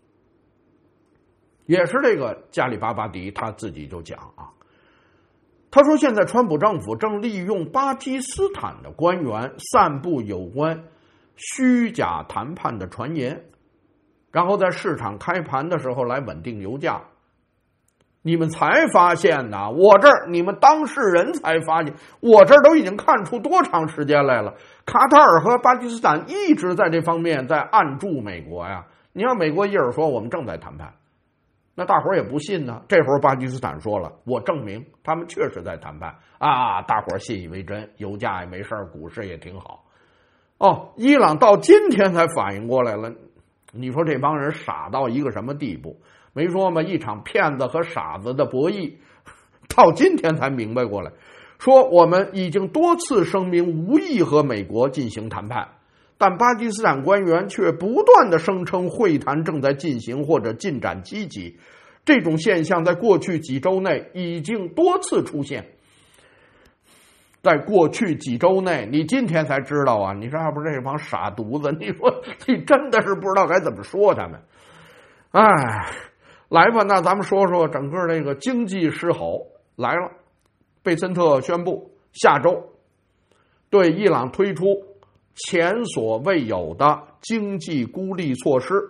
也是这个加里巴巴迪他自己就讲啊，他说现在川普政府正利用巴基斯坦的官员散布有关虚假谈判的传言，然后在市场开盘的时候来稳定油价。你们才发现呢，我这儿你们当事人才发现，我这儿都已经看出多长时间来了。卡塔尔和巴基斯坦一直在这方面在暗助美国呀。你让美国一会儿说我们正在谈判，那大伙儿也不信呢。这会儿巴基斯坦说了，我证明他们确实在谈判啊，大伙儿信以为真，油价也没事，股市也挺好。哦，伊朗到今天才反应过来了，你说这帮人傻到一个什么地步？没说吗？一场骗子和傻子的博弈，到今天才明白过来。说我们已经多次声明无意和美国进行谈判，但巴基斯坦官员却不断的声称会谈正在进行或者进展积极。这种现象在过去几周内已经多次出现。在过去几周内，你今天才知道啊？你说要不是这帮傻犊子，你说你真的是不知道该怎么说他们。哎，来吧，那咱们说说整个这个经济狮吼来了。贝森特宣布下周对伊朗推出前所未有的经济孤立措施。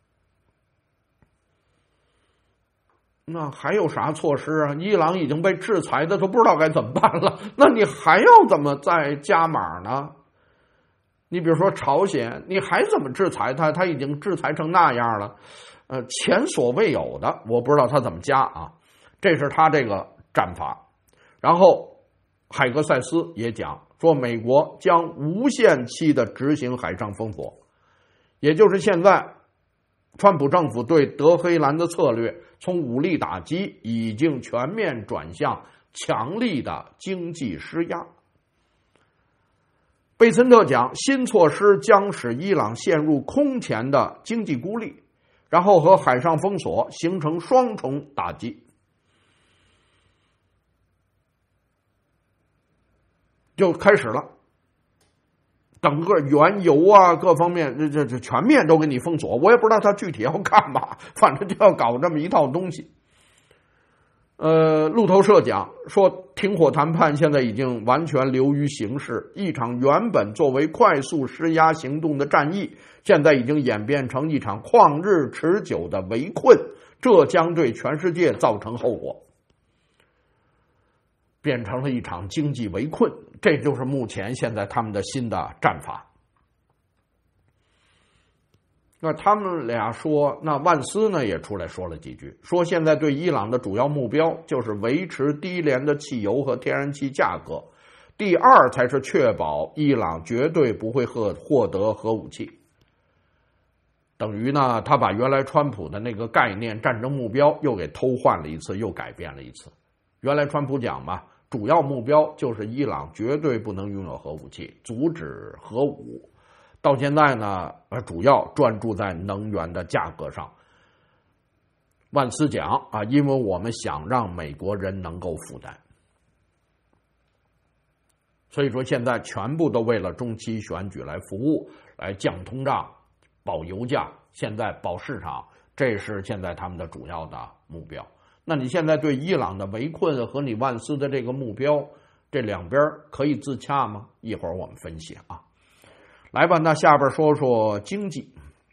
那还有啥措施啊？伊朗已经被制裁的都不知道该怎么办了，那你还要怎么再加码呢？你比如说朝鲜，你还怎么制裁他？他已经制裁成那样了，呃，前所未有的，我不知道他怎么加啊。这是他这个战法。然后海格塞斯也讲说，美国将无限期的执行海上封锁，也就是现在川普政府对德黑兰的策略从武力打击已经全面转向强力的经济施压。贝森特讲，新措施将使伊朗陷入空前的经济孤立，然后和海上封锁形成双重打击。就开始了，整个原油啊各方面这这这全面都给你封锁，我也不知道他具体要干嘛，反正就要搞这么一套东西。呃，路透社讲说，停火谈判现在已经完全流于形式，一场原本作为快速施压行动的战役，现在已经演变成一场旷日持久的围困，这将对全世界造成后果，变成了一场经济围困。这就是目前现在他们的新的战法。那他们俩说，那万斯呢也出来说了几句，说现在对伊朗的主要目标就是维持低廉的汽油和天然气价格，第二才是确保伊朗绝对不会获获得核武器。等于呢，他把原来川普的那个概念战争目标又给偷换了一次，又改变了一次。原来川普讲嘛，主要目标就是伊朗绝对不能拥有核武器，阻止核武。到现在呢，主要专注在能源的价格上。万斯讲啊，因为我们想让美国人能够负担，所以说现在全部都为了中期选举来服务，来降通胀、保油价，现在保市场，这是现在他们的主要的目标。那你现在对伊朗的围困和你万斯的这个目标，这两边可以自洽吗？一会儿我们分析啊。来吧，那下边说说经济。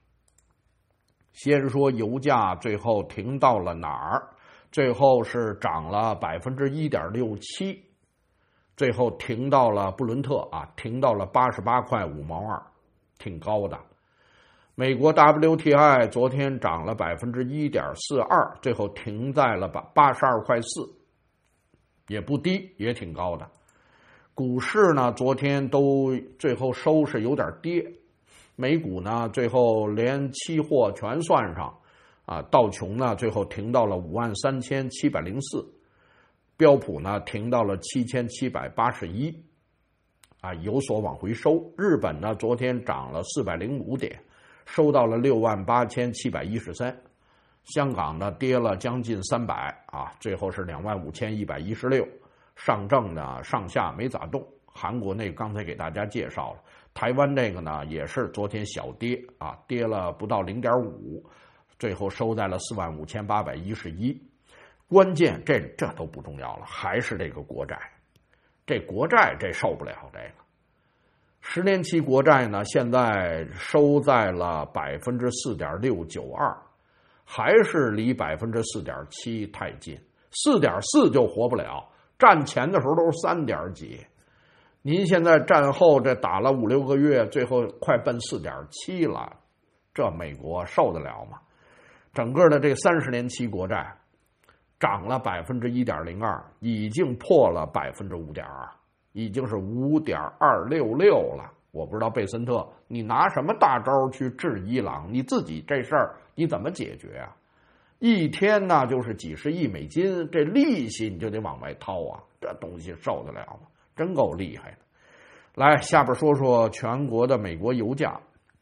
先说油价最后停到了哪儿？最后是涨了百分之一点六七。 最后停到了布伦特啊，停到了八十八块五毛二，挺高的。美国 W T I 昨天涨了百分之一点四二，最后停在了八十二块四，也不低，也挺高的。股市呢，昨天都最后收是有点跌，美股呢最后连期货全算上，啊，道琼呢最后停到了五万三千七百零四，标普呢停到了七千七百八十一，啊，有所往回收。日本呢昨天涨了四百零五点。收到了六万八千七百一十三，香港呢跌了将近三百啊，最后是两万五千一百一十六。上证呢上下没咋动，韩国那个刚才给大家介绍了，台湾那个呢也是昨天小跌啊，跌了不到零点五，最后收在了四万五千八百一十一。关键这这都不重要了，还是这个国债，这国债这受不了这个。十年期国债呢，现在收在了百分之四点六九二，还是离百分之四点七太近，四点四就活不了。战前的时候都是三点几，您现在战后这打了五六个月，最后快奔四点七了，这美国受得了吗？整个的这三十年期国债涨了百分之一点零二，已经破了百分之五点二。已经是五点二六六了，我不知道贝森特，你拿什么大招去治伊朗？你自己这事儿你怎么解决啊？一天呢就是几十亿美金，这利息你就得往外掏啊，这东西受得了吗？真够厉害的。来，下边说说全国的美国油价。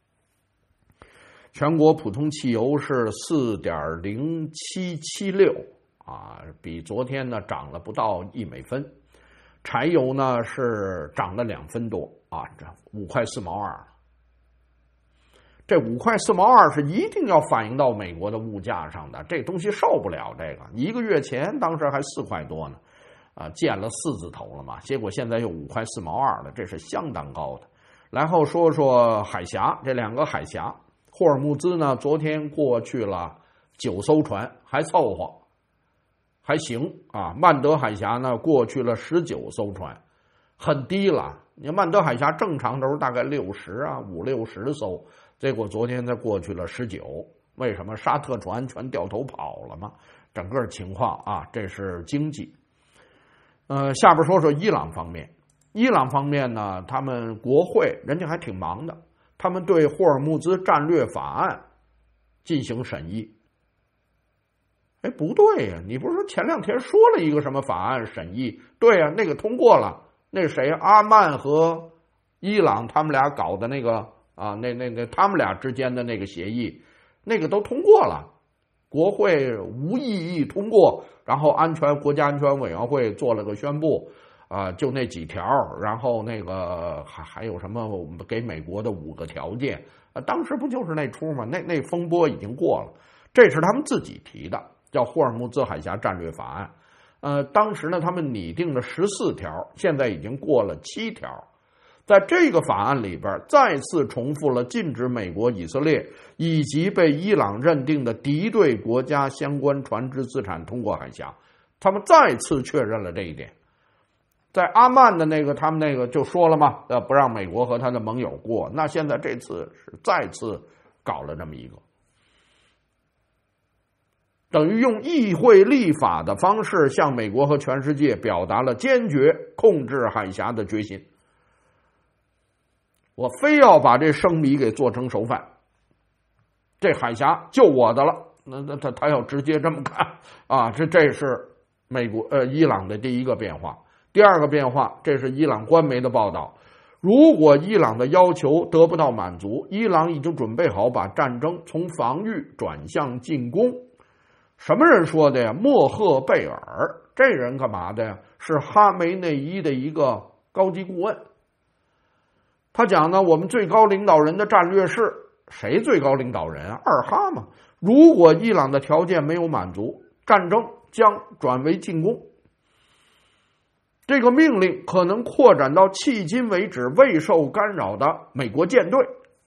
全国普通汽油是 四点零七七六 啊，比昨天呢涨了不到一美分。柴油呢是涨了两分多啊，这五块四毛二。这五块四毛二是一定要反映到美国的物价上的，这东西受不了这个。一个月前当时还四块多呢，啊，见了四字头了嘛，结果现在又五块四毛二了，这是相当高的。然后说说海峡，这两个海峡，霍尔木兹呢昨天过去了九艘船，还凑合。还行啊，曼德海峡呢过去了十九艘船，很低了。你曼德海峡正常都是大概六十啊，五六十艘，结果昨天才过去了十九，为什么？沙特船全掉头跑了嘛。整个情况啊，这是经济。呃，下边说说伊朗方面。伊朗方面呢，他们国会人家还挺忙的，他们对霍尔木兹战略法案进行审议。哎，不对呀！你不是说前两天说了一个什么法案审议？对呀，那个通过了。那谁，阿曼和伊朗他们俩搞的那个啊，那那那他们俩之间的那个协议，那个都通过了，国会无异议通过。然后安全国家安全委员会做了个宣布，啊，就那几条。然后那个还还有什么给美国的五个条件啊？当时不就是那出吗？那那风波已经过了，这是他们自己提的。叫霍尔木兹海峡战略法案，呃，当时呢，他们拟定了十四条，现在已经过了七条。在这个法案里边，再次重复了禁止美国、以色列以及被伊朗认定的敌对国家相关船只资产通过海峡，他们再次确认了这一点。在阿曼的那个，他们那个就说了嘛，呃，不让美国和他的盟友过。那现在这次是再次搞了这么一个。等于用议会立法的方式向美国和全世界表达了坚决控制海峡的决心。我非要把这生米给做成熟饭，这海峡就我的了。那那他他要直接这么干啊，这这是美国呃伊朗的第一个变化。第二个变化，这是伊朗官媒的报道。如果伊朗的要求得不到满足，伊朗已经准备好把战争从防御转向进攻。什么人说的呀？莫赫贝尔，这人干嘛的呀？是哈梅内伊的一个高级顾问。他讲呢，我们最高领导人的战略是谁？最高领导人啊，二哈嘛。如果伊朗的条件没有满足，战争将转为进攻。这个命令可能扩展到迄今为止未受干扰的美国舰队。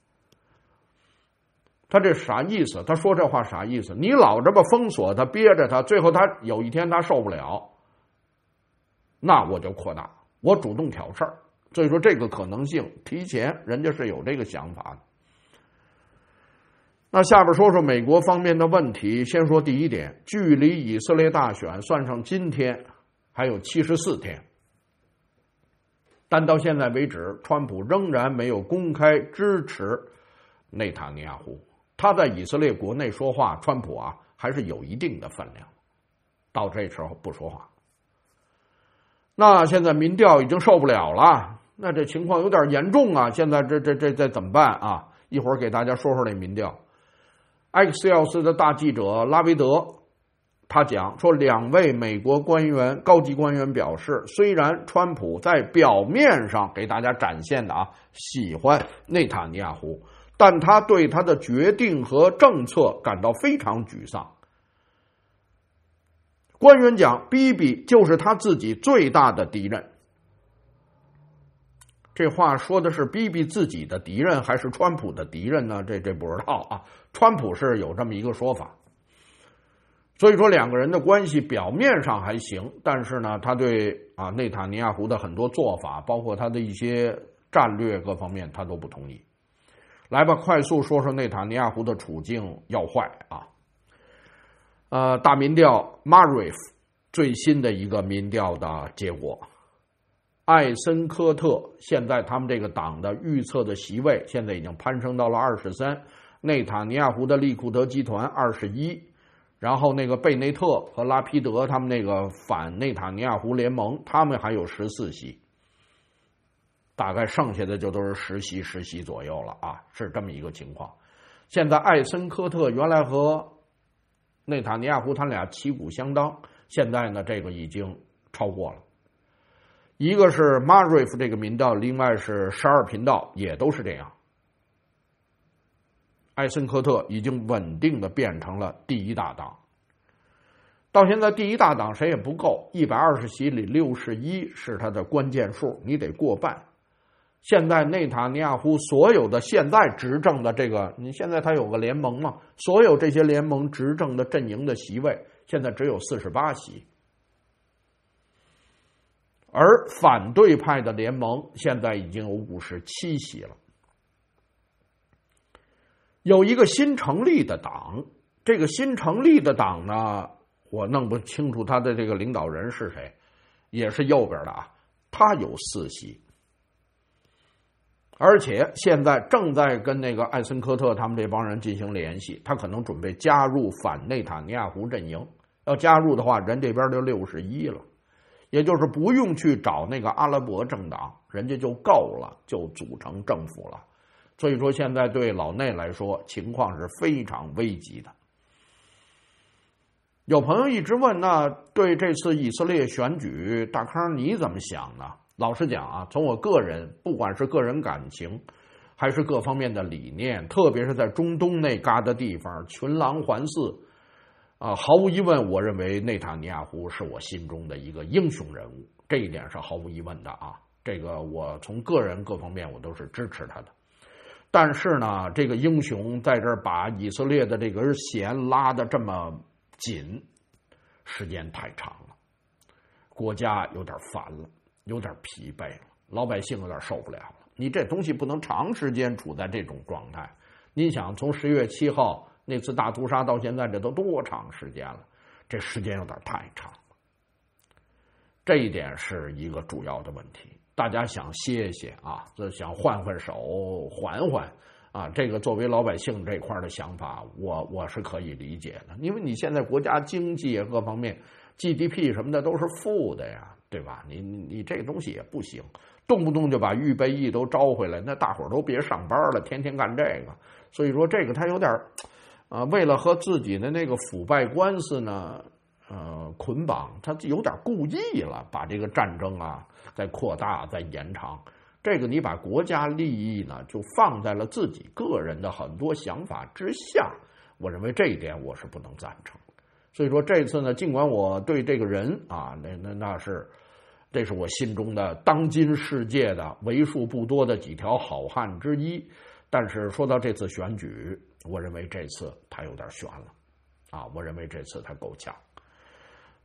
他这啥意思？他说这话啥意思？你老这么封锁他，憋着他，最后他有一天他受不了，那我就扩大， 我主动挑事儿。所以说这个可能性提前人家是有这个想法的。那下边说说美国方面的问题。先说第一点，距离以色列大选算上今天还有七十四天，但到现在为止，川普仍然没有公开支持内塔尼亚胡。他在以色列国内说话，川普啊还是有一定的分量，到这时候不说话。那现在民调已经受不了了，那这情况有点严重啊！现在这这这这怎么办啊？一会儿给大家说说这民调。艾克斯钥匙的大记者拉维德他讲说，两位美国官员高级官员表示，虽然川普在表面上给大家展现的啊喜欢内塔尼亚胡，但他对他的决定和政策感到非常沮丧。官员讲，比比就是他自己最大的敌人。这话说的是比比自己的敌人还是川普的敌人呢？这这不知道啊。川普是有这么一个说法。所以说两个人的关系表面上还行，但是呢，他对啊内塔尼亚胡的很多做法，包括他的一些战略各方面，他都不同意。来吧，快速说说内塔尼亚胡的处境要坏啊。呃，大民调 Marif 最新的一个民调的结果，艾森科特现在他们这个党的预测的席位现在已经攀升到了二十三，内塔尼亚胡的利库德集团二十一，然后那个贝内特和拉皮德他们那个反内塔尼亚胡联盟，他们还有十四席，大概剩下的就都是十席十席左右了啊，是这么一个情况。现在艾森科特原来和内塔尼亚胡他俩旗鼓相当，现在呢这个已经超过了。一个是 Marif 这个民调，另外是十二频道也都是这样。艾森科特已经稳定的变成了第一大党。到现在第一大党谁也不够，一百二十席里六十一是他的关键数，你得过半。现在内塔尼亚胡所有的现在执政的这个，你现在他有个联盟嘛，所有这些联盟执政的阵营的席位现在只有四十八席，而反对派的联盟现在已经有五十七席了。有一个新成立的党，这个新成立的党呢，我弄不清楚他的这个领导人是谁，也是右边的啊，他有四席。而且现在正在跟那个艾森科特他们这帮人进行联系，他可能准备加入反内塔尼亚胡阵营。要加入的话，人这边就六十一了，也就是不用去找那个阿拉伯政党，人家就够了，就组成政府了。所以说现在对老内来说情况是非常危急的。有朋友一直问，那对这次以色列选举，大康你怎么想呢？老实讲啊，从我个人，不管是个人感情还是各方面的理念，特别是在中东那嘎的地方，群狼环伺啊、呃，毫无疑问，我认为内塔尼亚胡是我心中的一个英雄人物，这一点是毫无疑问的啊。这个我从个人各方面我都是支持他的。但是呢，这个英雄在这儿把以色列的这根弦拉得这么紧，时间太长了，国家有点烦了，有点疲惫了，老百姓有点受不了了。你这东西不能长时间处在这种状态。你想，从十月七号那次大屠杀到现在，这都多长时间了？这时间有点太长了。这一点是一个主要的问题。大家想歇歇啊，这想换换手，缓缓啊，这个作为老百姓这块的想法，我我是可以理解的。因为你现在国家经济各方面 G D P 什么的都是负的呀，对吧？你你你这个东西也不行，动不动就把预备役都招回来，那大伙儿都别上班了，天天干这个。所以说这个他有点啊、呃，为了和自己的那个腐败官司呢呃捆绑，他有点故意了，把这个战争啊再扩大再延长。这个你把国家利益呢就放在了自己个人的很多想法之下，我认为这一点我是不能赞成。所以说这次呢，尽管我对这个人啊，那那那是，这是我心中的当今世界的为数不多的几条好汉之一，但是说到这次选举，我认为这次他有点悬了，啊，我认为这次他够呛。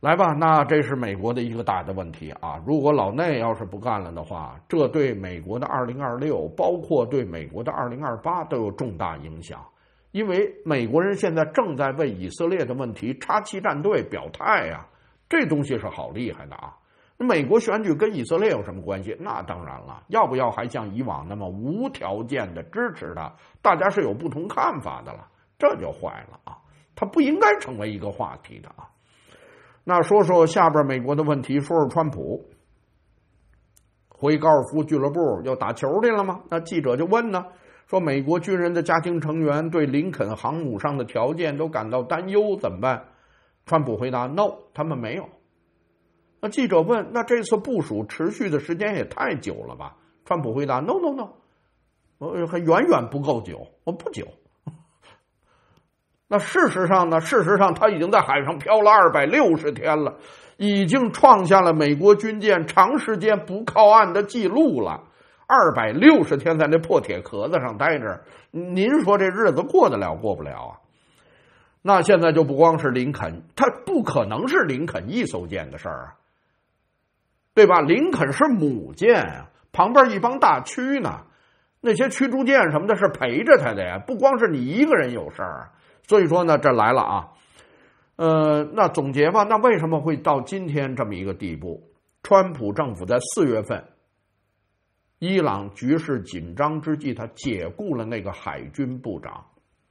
来吧，那这是美国的一个大的问题啊！如果老内要是不干了的话，这对美国的二零二六，包括对美国的二零二八都有重大影响。因为美国人现在正在为以色列的问题插旗站队表态呀、啊，这东西是好厉害的啊！美国选举跟以色列有什么关系？那当然了，要不要还像以往那么无条件的支持他？大家是有不同看法的了，这就坏了啊！它不应该成为一个话题的啊！那说说下边美国的问题，说说川普回高尔夫俱乐部又打球去了吗？那记者就问呢，说美国军人的家庭成员对林肯航母上的条件都感到担忧，怎么办？川普回答 ：No， 他们没有。那记者问，那这次部署持续的时间也太久了吧？川普回答 ：No No No， 呃，还远远不够久，我不久。那事实上呢？事实上，他已经在海上漂了二百六十天了，已经创下了美国军舰长时间不靠岸的记录了。二百六十天在那破铁壳子上待着，您说这日子过得了过不了啊？那现在就不光是林肯，他不可能是林肯一艘舰的事儿啊，对吧？林肯是母舰啊，旁边一帮大驱呢，那些驱逐舰什么的是陪着他的呀，不光是你一个人有事儿啊。所以说呢，这来了啊，呃，那总结吧，那为什么会到今天这么一个地步？川普政府在四月份，伊朗局势紧张之际，他解雇了那个海军部长，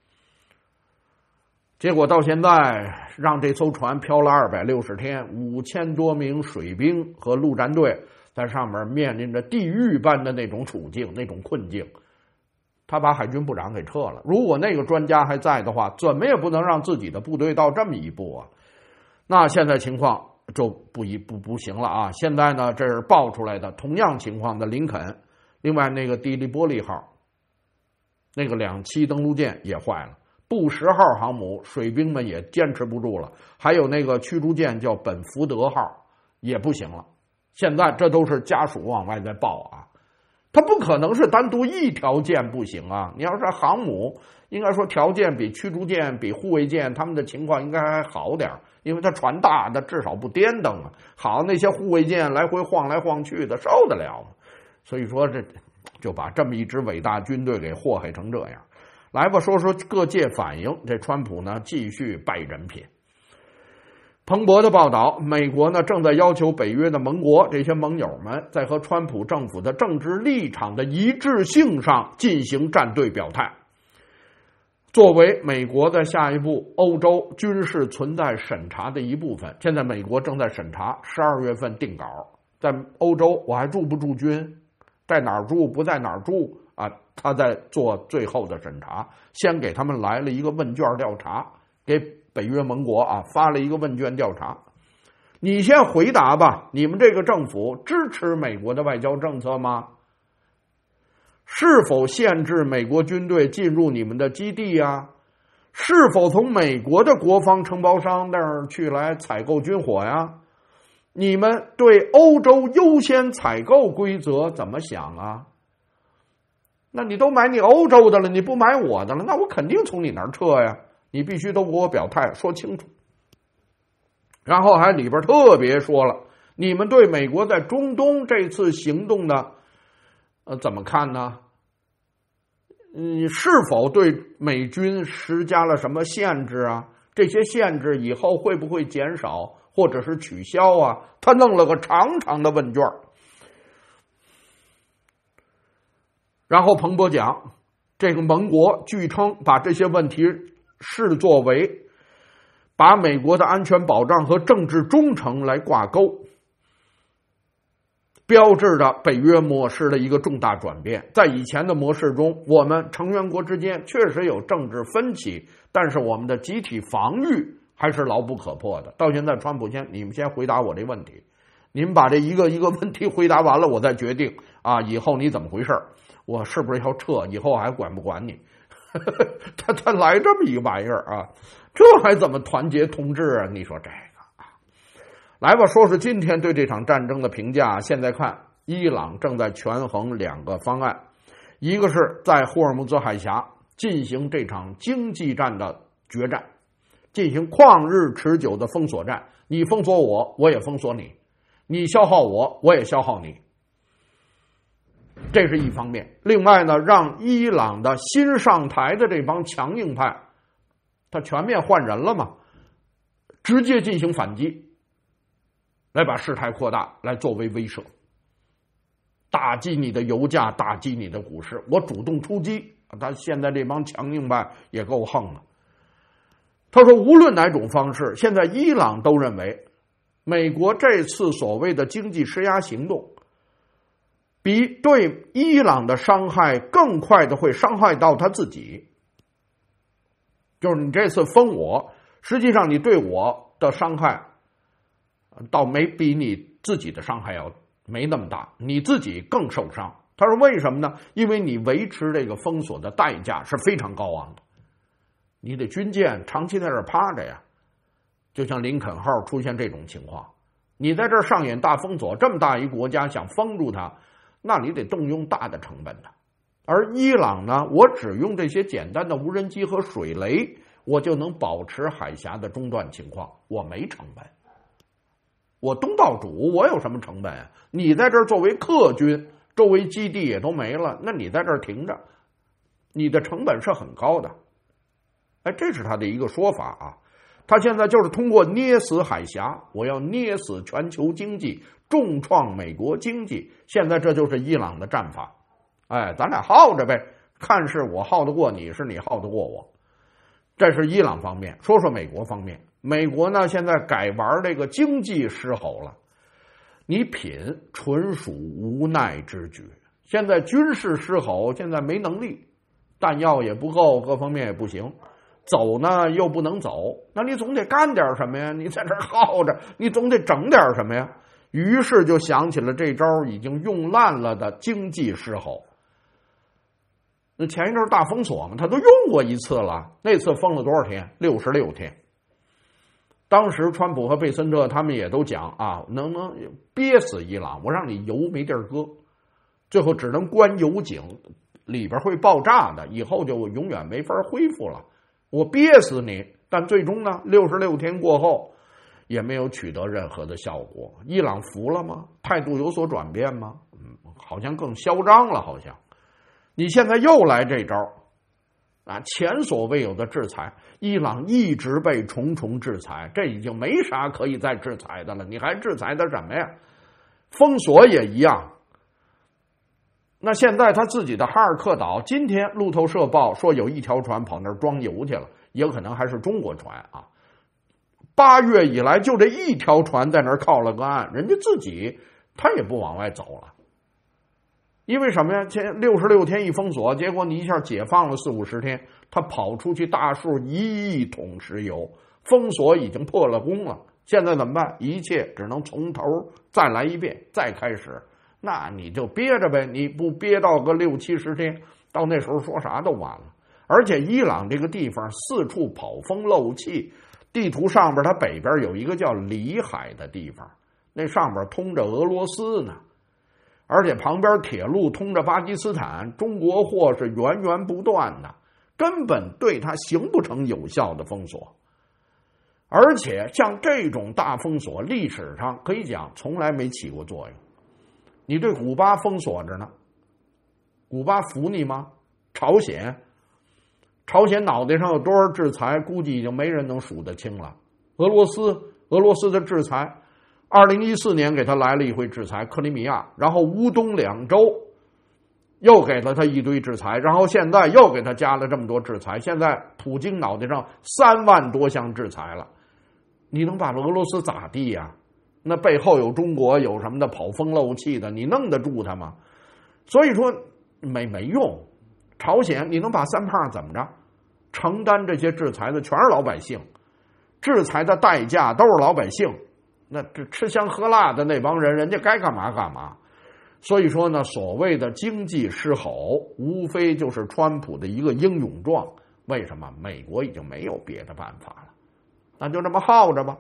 结果到现在让这艘船漂了二百六十天，五千多名水兵和陆战队在上面面临着地狱般的那种处境、那种困境。他把海军部长给撤了，如果那个专家还在的话，怎么也不能让自己的部队到这么一步啊！那现在情况就不一不不行了啊！现在呢，这是爆出来的同样情况的林肯，另外那个迪利波利号，那个两栖登陆舰也坏了，布什号航母水兵们也坚持不住了，还有那个驱逐舰叫本福德号也不行了。现在这都是家属往外在报啊。它不可能是单独一条舰不行啊！你要是航母，应该说条件比驱逐舰、比护卫舰他们的情况应该还好点，因为它船大，它至少不颠蹬啊。好，那些护卫舰来回晃来晃去的，受得了吗？所以说这就把这么一支伟大军队给祸害成这样。来吧，说说各界反应，这川普呢继续败人品。彭博的报道，美国呢正在要求北约的盟国这些盟友们在和川普政府的政治立场的一致性上进行站队表态。作为美国的下一步欧洲军事存在审查的一部分，现在美国正在审查十二月份定稿，在欧洲我还驻不驻军，在哪儿住不在哪儿住啊？他在做最后的审查，先给他们来了一个问卷调查，给北约盟国啊发了一个问卷调查，你先回答吧，你们这个政府支持美国的外交政策吗？是否限制美国军队进入你们的基地呀？是否从美国的国防承包商那儿去来采购军火呀？你们对欧洲优先采购规则怎么想啊？那你都买你欧洲的了，你不买我的了，那我肯定从你那儿撤呀。你必须都给我表态说清楚。然后还里边特别说了，你们对美国在中东这次行动的呃怎么看呢？嗯，是否对美军施加了什么限制啊？这些限制以后会不会减少或者是取消啊？他弄了个长长的问卷。然后彭博讲，这个盟国据称把这些问题视作为把美国的安全保障和政治忠诚来挂钩，标志着北约模式的一个重大转变。在以前的模式中，我们成员国之间确实有政治分歧，但是我们的集体防御还是牢不可破的。到现在，川普先，你们先回答我这问题，你们把这一个一个问题回答完了，我再决定啊，以后你怎么回事，我是不是要撤，以后还管不管你？他他来这么一个玩意儿啊，这还怎么团结同志啊？你说这个啊，来吧，说说今天对这场战争的评价。现在看，伊朗正在权衡两个方案，一个是在霍尔木兹海峡进行这场经济战的决战， 进行旷日持久的封锁战，你封锁我，我也封锁你，你消耗我，我也消耗你。这是一方面。另外呢，让伊朗的新上台的这帮强硬派，他全面换人了嘛，直接进行反击，来把事态扩大，来作为威慑，打击你的油价，打击你的股市，我主动出击。他现在这帮强硬派也够横的。他说无论哪种方式，现在伊朗都认为美国这次所谓的经济施压行动比对伊朗的伤害更快的会伤害到他自己。就是你这次封我，实际上你对我的伤害倒没比你自己的伤害要没那么大，你自己更受伤。他说为什么呢？因为你维持这个封锁的代价是非常高昂的，你的军舰长期在这儿趴着呀，就像林肯号出现这种情况，你在这儿上演大封锁，这么大一国家想封住它，那你得动用大的成本的。而伊朗呢，我只用这些简单的无人机和水雷，我就能保持海峡的中断情况，我没成本。我东道主，我有什么成本啊？你在这儿作为客军，周围基地也都没了，那你在这儿停着，你的成本是很高的。哎，这是他的一个说法啊。他现在就是通过捏死海峡，我要捏死全球经济，重创美国经济。现在这就是伊朗的战法。哎，咱俩耗着呗，看是我耗得过你，是你耗得过我。这是伊朗方面。说说美国方面，美国呢现在改玩这个经济狮吼了。你品纯属无奈之举。现在军事狮吼，现在没能力，弹药也不够，各方面也不行，走呢又不能走，那你总得干点什么呀？你在这耗着，你总得整点什么呀？于是就想起了这招已经用烂了的经济狮吼。那前一阵大封锁嘛，他都用过一次了，那次封了多少天？六十六天。当时川普和贝森特他们也都讲啊，能不能憋死伊朗，我让你油没地儿搁，最后只能关油井，里边会爆炸的，以后就永远没法恢复了，我憋死你。但最终呢，六十六天过后也没有取得任何的效果。伊朗服了吗？态度有所转变吗？嗯，好像更嚣张了。好像你现在又来这招啊，前所未有的制裁，伊朗一直被重重制裁，这已经没啥可以再制裁的了，你还制裁他什么呀？封锁也一样。那现在他自己的哈尔克岛，今天路透社报说有一条船跑那儿装油去了，也可能还是中国船啊。八月以来就这一条船在那儿靠了个岸，人家自己他也不往外走了。因为什么呀？前六十六天一封锁，结果你一下解放了四五十天，他跑出去大数一亿桶石油，封锁已经破了功了。现在怎么办？一切只能从头再来一遍，再开始。那你就憋着呗，你不憋到个六七十天，到那时候说啥都晚了。而且伊朗这个地方四处跑风漏气，地图上边它北边有一个叫里海的地方，那上边通着俄罗斯呢。而且旁边铁路通着巴基斯坦，中国货是源源不断的，根本对它形不成有效的封锁。而且像这种大封锁，历史上可以讲从来没起过作用。你对古巴封锁着呢，古巴服你吗？朝鲜，朝鲜脑袋上有多少制裁，估计已经没人能数得清了。俄罗斯，俄罗斯的制裁。二零一四年给他来了一回制裁，克里米亚，然后乌东两州又给了他一堆制裁，然后现在又给他加了这么多制裁，现在普京脑袋上三万多项制裁了，你能把俄罗斯咋地呀？那背后有中国有什么的跑风漏气的，你弄得住他吗？所以说没没用。朝鲜你能把三胖怎么着？承担这些制裁的全是老百姓，制裁的代价都是老百姓。那这吃香喝辣的那帮人，人家该干嘛干嘛。所以说呢，所谓的经济狮吼，无非就是川普的一个英勇状。为什么？美国已经没有别的办法了，那就这么耗着吧。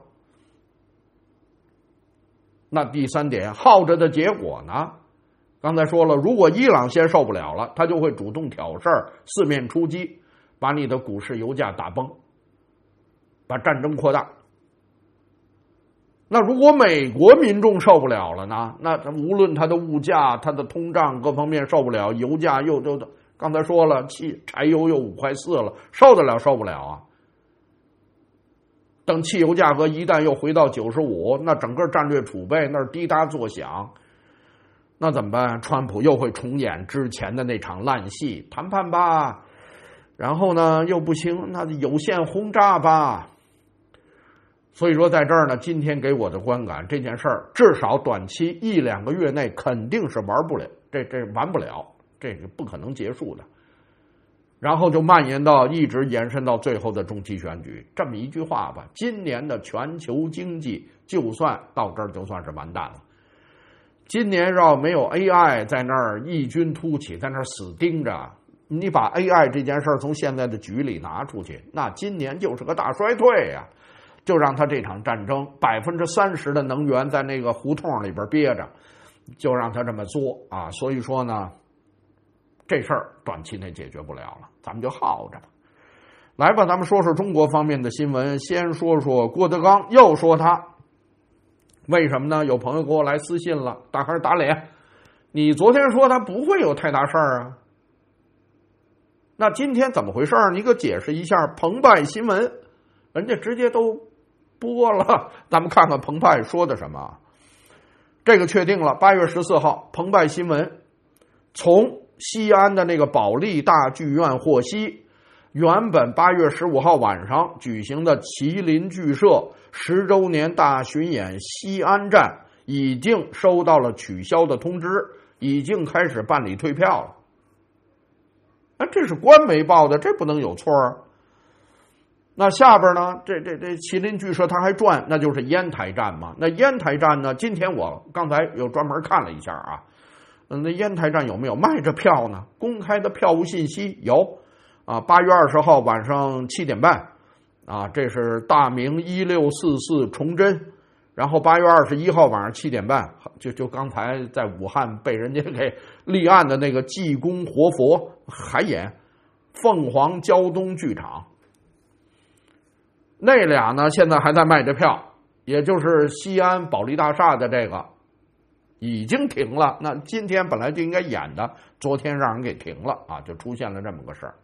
那第三点，耗着的结果呢？刚才说了，如果伊朗先受不了了，他就会主动挑事儿，四面出击，把你的股市油价打崩。 把战争扩大。那如果美国民众受不了了呢？那无论它的物价、它的通胀各方面受不了，油价又又刚才说了，汽柴油又五块四了，受得了受不了啊？等汽油价格一旦又回到九十五，那整个战略储备那是滴答作响，那怎么办？川普又会重演之前的那场烂戏，谈判吧，然后呢又不行，那有限轰炸吧。所以说在这儿呢，今天给我的观感，这件事儿至少短期一两个月内肯定是玩不了，这这完不了，这个不可能结束的。然后就蔓延到一直延伸到最后的中期选举。这么一句话吧，今年的全球经济就算到这儿就算是完蛋了。今年要没有 A I 在那儿异军突起，在那儿死盯着，你把 A I 这件事儿从现在的局里拿出去，那今年就是个大衰退呀、啊。就让他这场战争百分之三十的能源在那个胡同里边憋着，就让他这么作啊！所以说呢，这事儿短期内解决不了了，咱们就耗着吧。来吧，咱们说说中国方面的新闻。先说说郭德纲，又说他，为什么呢？有朋友给我来私信了，大孩打脸，你昨天说他不会有太大事儿啊，那今天怎么回事？你给解释一下。澎湃新闻，人家直接都播了，咱们看看澎湃说的什么。这个确定了，八月十四号，澎湃新闻从西安的那个保利大剧院获悉，原本八月十五号晚上举行的麒麟剧社十周年大巡演西安站已经收到了取消的通知，已经开始办理退票了。啊，这是官媒报的，这不能有错啊。那下边呢？这这这麒麟剧社它还转，那就是烟台站嘛。那烟台站呢？今天我刚才又专门看了一下啊，嗯，那烟台站有没有卖着票呢？公开的票务信息有啊，八月二十号晚上七点半啊，这是大明一六四四崇祯。然后八月二十一号晚上七点半，就就刚才在武汉被人家给立案的那个济公活佛还演凤凰胶东剧场。那俩呢，现在还在卖着票，也就是西安保利大厦的这个已经停了。那今天本来就应该演的，昨天让人给停了啊，就出现了这么个事儿。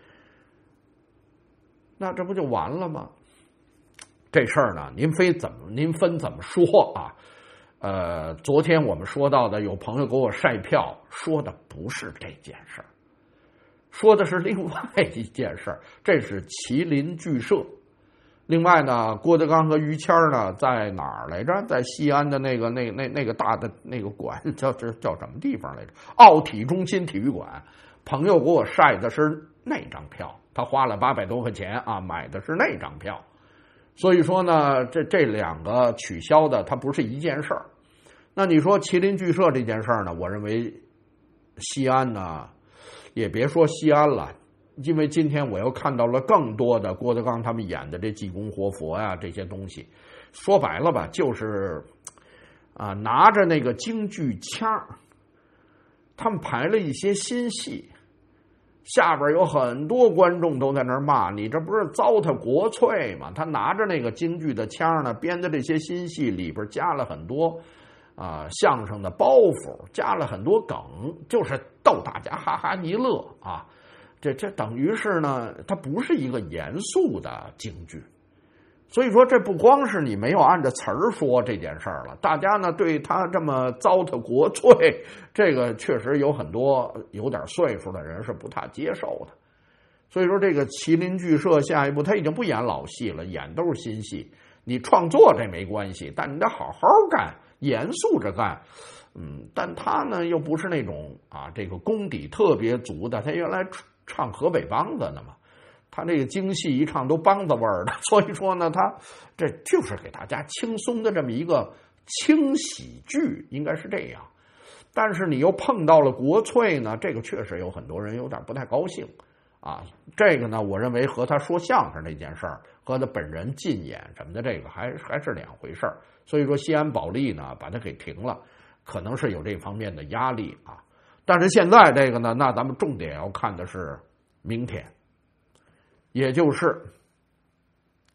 那这不就完了吗？这事儿呢，您非怎么您分怎么说啊？呃，昨天我们说到的，有朋友给我晒票，说的不是这件事儿，说的是另外一件事儿。这是麒麟剧社。另外呢，郭德纲和于谦呢，在哪儿来着？在西安的那个、那、那、那个大的那个馆，叫这叫什么地方来着？奥体中心体育馆。朋友给我晒的是那张票，他花了八百多块钱啊，买的是那张票。所以说呢，这这两个取消的，它不是一件事儿。那你说麒麟剧社这件事儿呢？我认为西安呢，也别说西安了。因为今天我又看到了更多的郭德纲他们演的这济公活佛呀、啊、这些东西，说白了吧，就是啊拿着那个京剧腔，他们排了一些新戏，下边有很多观众都在那儿骂你，这不是糟蹋国粹吗？他拿着那个京剧的腔呢，编的这些新戏里边加了很多啊、呃、相声的包袱，加了很多梗，就是逗大家哈哈一乐啊。这这等于是呢，它不是一个严肃的京剧，所以说这不光是你没有按着词儿说这件事儿了，大家呢对他这么糟蹋国粹，这个确实有很多有点岁数的人是不太接受的。所以说这个麒麟剧社下一步他已经不演老戏了，演都是新戏。你创作这没关系，但你得好好干，严肃着干。嗯，但他呢又不是那种啊这个功底特别足的，他原来唱河北梆子的嘛，他这个京戏一唱都梆子味儿的，所以说呢，他这就是给大家轻松的这么一个轻喜剧，应该是这样。但是你又碰到了国粹呢，这个确实有很多人有点不太高兴啊。这个呢，我认为和他说相声这件事儿和他本人进演什么的，这个还还是两回事儿。所以说，西安保利呢把它给停了，可能是有这方面的压力啊。但是现在这个呢，那咱们重点要看的是明天，也就是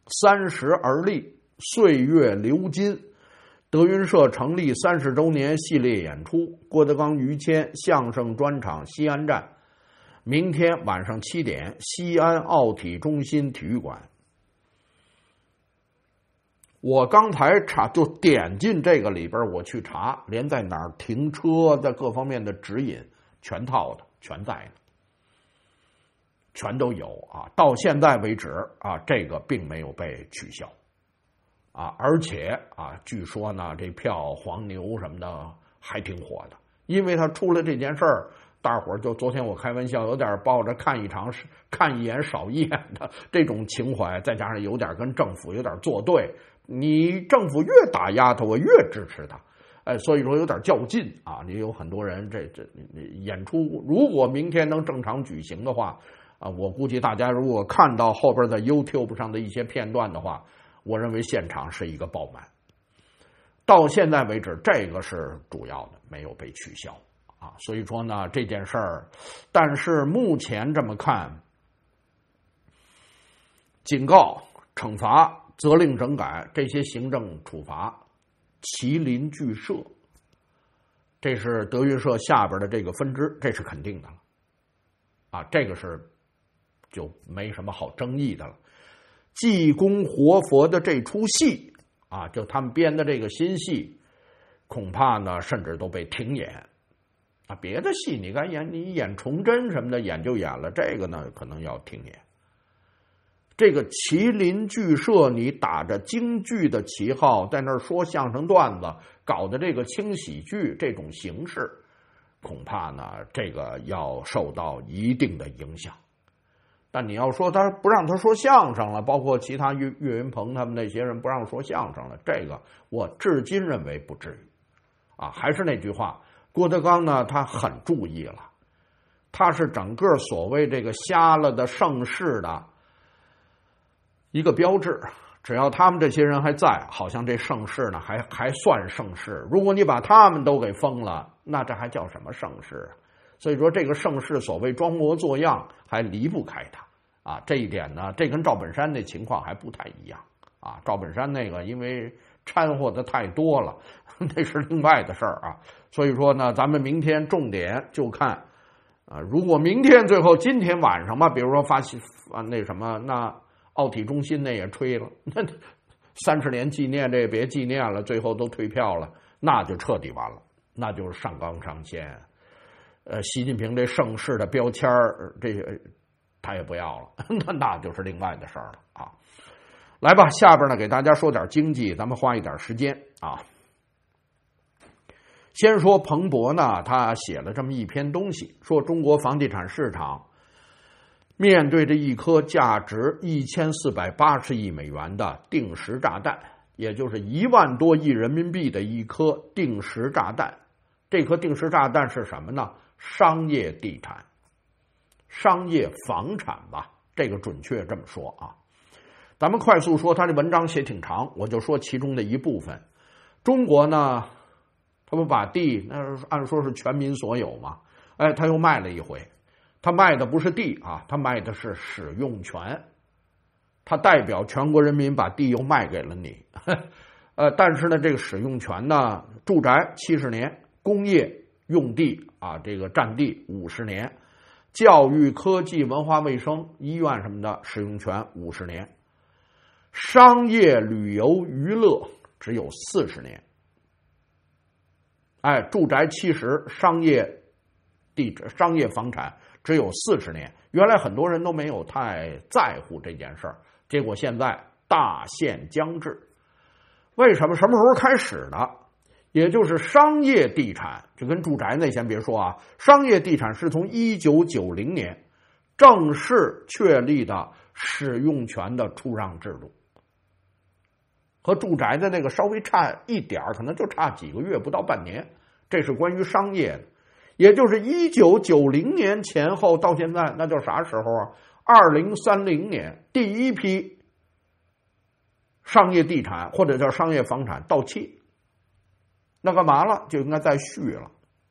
三十而立，岁月流金。德云社成立三十周年系列演出，郭德纲、于谦相声专场西安站，明天晚上七点，西安奥体中心体育馆。我刚才查就点进这个里边，我去查，连在哪儿停车的各方面的指引全套的，全在呢，全都有啊。到现在为止啊，这个并没有被取消啊，而且啊，据说呢，这票黄牛什么的还挺火的，因为他出了这件事儿，大伙儿就昨天我开玩笑，有点抱着看一场看一眼少一眼的这种情怀，再加上有点跟政府有点作对。你政府越打压他，我越支持他，哎，所以说有点较劲啊。你有很多人这这演出，如果明天能正常举行的话，啊，我估计大家如果看到后边在 YouTube 上的一些片段的话，我认为现场是一个爆满。到现在为止，这个是主要的，没有被取消啊。所以说呢，这件事儿，但是目前这么看，警告、惩罚、责令整改这些行政处罚麒麟俱赦，这是德云社下边的这个分支，这是肯定的了啊，这个是就没什么好争议的了。济公活佛的这出戏啊，就他们编的这个新戏，恐怕呢甚至都被停演啊。别的戏你该演，你演崇祯什么的演就演了，这个呢可能要停演。这个麒麟俱赦，你打着京剧的旗号在那儿说相声段子，搞的这个轻喜剧这种形式，恐怕呢这个要受到一定的影响。但你要说他不让他说相声了，包括其他岳岳云鹏他们那些人不让说相声了，这个我至今认为不至于啊。还是那句话，郭德纲呢他很注意了，他是整个所谓这个瞎了的盛世的一个标志，只要他们这些人还在，好像这盛世呢还还算盛世。如果你把他们都给封了，那这还叫什么盛世啊？所以说这个盛世所谓装模作样，还离不开他啊。这一点呢，这跟赵本山那情况还不太一样啊。赵本山那个因为掺和的太多了，那是另外的事儿啊。所以说呢，咱们明天重点就看啊，如果明天最后今天晚上吧，比如说发起啊那什么那。奥体中心那也吹了，那三十年纪念这也别纪念了，最后都退票了，那就彻底完了，那就是上纲上线。呃，习近平这盛世的标签这他也不要了，那那就是另外的事儿了啊。来吧，下边呢给大家说点经济，咱们花一点时间啊。先说彭博呢，他写了这么一篇东西，说中国房地产市场面对着一颗价值一千四百八十亿美元的定时炸弹，也就是一万多亿人民币的一颗定时炸弹。这颗定时炸弹是什么呢？商业地产、商业房产吧，这个准确这么说啊。咱们快速说，他这文章写挺长，我就说其中的一部分。中国呢，他不把地，那按说是全民所有嘛，哎，他又卖了一回。他卖的不是地啊，他卖的是使用权，他代表全国人民把地又卖给了你。呃，但是呢，这个使用权呢，住宅七十年，工业用地啊，这个占地五十年，教育、科技、文化卫生、医院什么的使用权五十年，商业、旅游、娱乐只有四十年。哎，住宅七十，商业地商业房产只有四十年，原来很多人都没有太在乎这件事儿，结果现在大限将至。为什么？什么时候开始的？也就是商业地产，就跟住宅那先别说啊，商业地产是从一九九零年正式确立的使用权的出让制度，和住宅的那个稍微差一点，可能就差几个月，不到半年。这是关于商业的。也就是一九九零年前后到现在，那叫啥时候啊？二零三零年第一批商业地产或者叫商业房产到期，那干嘛了？就应该再续了。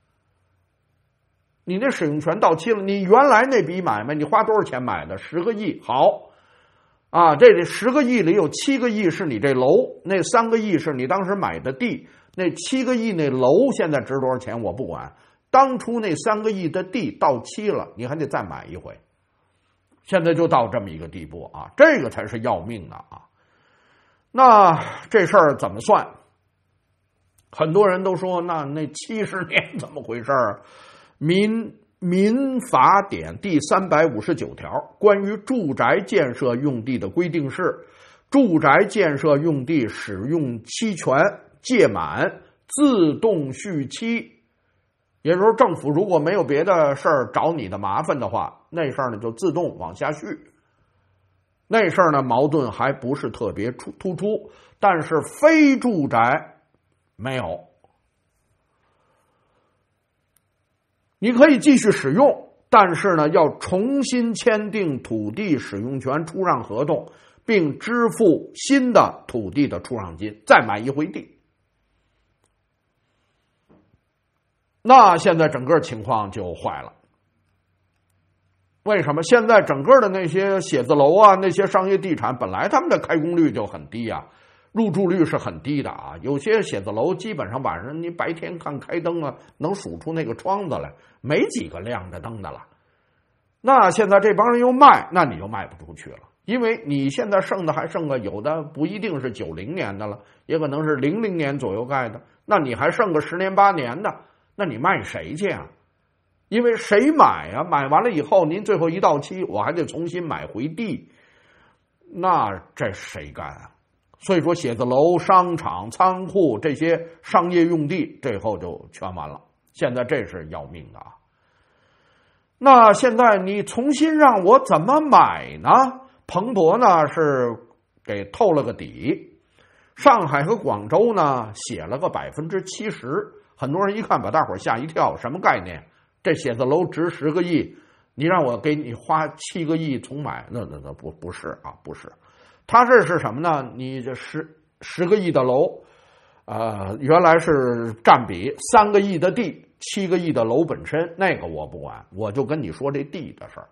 你那使用权到期了，你原来那笔买卖你花多少钱买的？十个亿，好啊，这十个亿里有七个亿是你这楼，那三个亿是你当时买的地，那七个亿那楼现在值多少钱我不管，当初那三个亿的地到期了，你还得再买一回。现在就到这么一个地步啊，这个才是要命的啊。那这事儿怎么算？很多人都说，那那七十年怎么回事儿？民民法典第三百五十九条关于住宅建设用地的规定是：住宅建设用地使用期权届满自动续期。也就是说，政府如果没有别的事儿找你的麻烦的话，那事儿呢就自动往下续。那事儿呢矛盾还不是特别突出，但是非住宅没有。你可以继续使用，但是呢要重新签订土地使用权出让合同，并支付新的土地的出让金，再买一回地。那现在整个情况就坏了。为什么？现在整个的那些写字楼啊，那些商业地产本来他们的开工率就很低啊，入住率是很低的啊。有些写字楼基本上晚上你白天看开灯啊，能数出那个窗子来，没几个亮着灯的了。那现在这帮人又卖，那你就卖不出去了，因为你现在剩的还剩个，有的不一定是九零年的了，也可能是零零年左右盖的，那你还剩个十年八年的，那你卖谁去啊？因为谁买啊？买完了以后，您最后一到期，我还得重新买回地，那这谁干啊？所以说，写字楼、商场、仓库这些商业用地，最后就全完了。现在这是要命的啊！那现在你重新让我怎么买呢？彭博呢是给透了个底，上海和广州呢写了个百分之七十，很多人一看把大伙儿吓一跳，什么概念？这写字楼值十个亿，你让我给你花七个亿重买，那那那不不是啊，不是。他这是什么呢？你这十十个亿的楼，呃，原来是占比三个亿的地，七个亿的楼本身，那个我不管，我就跟你说这地的事儿。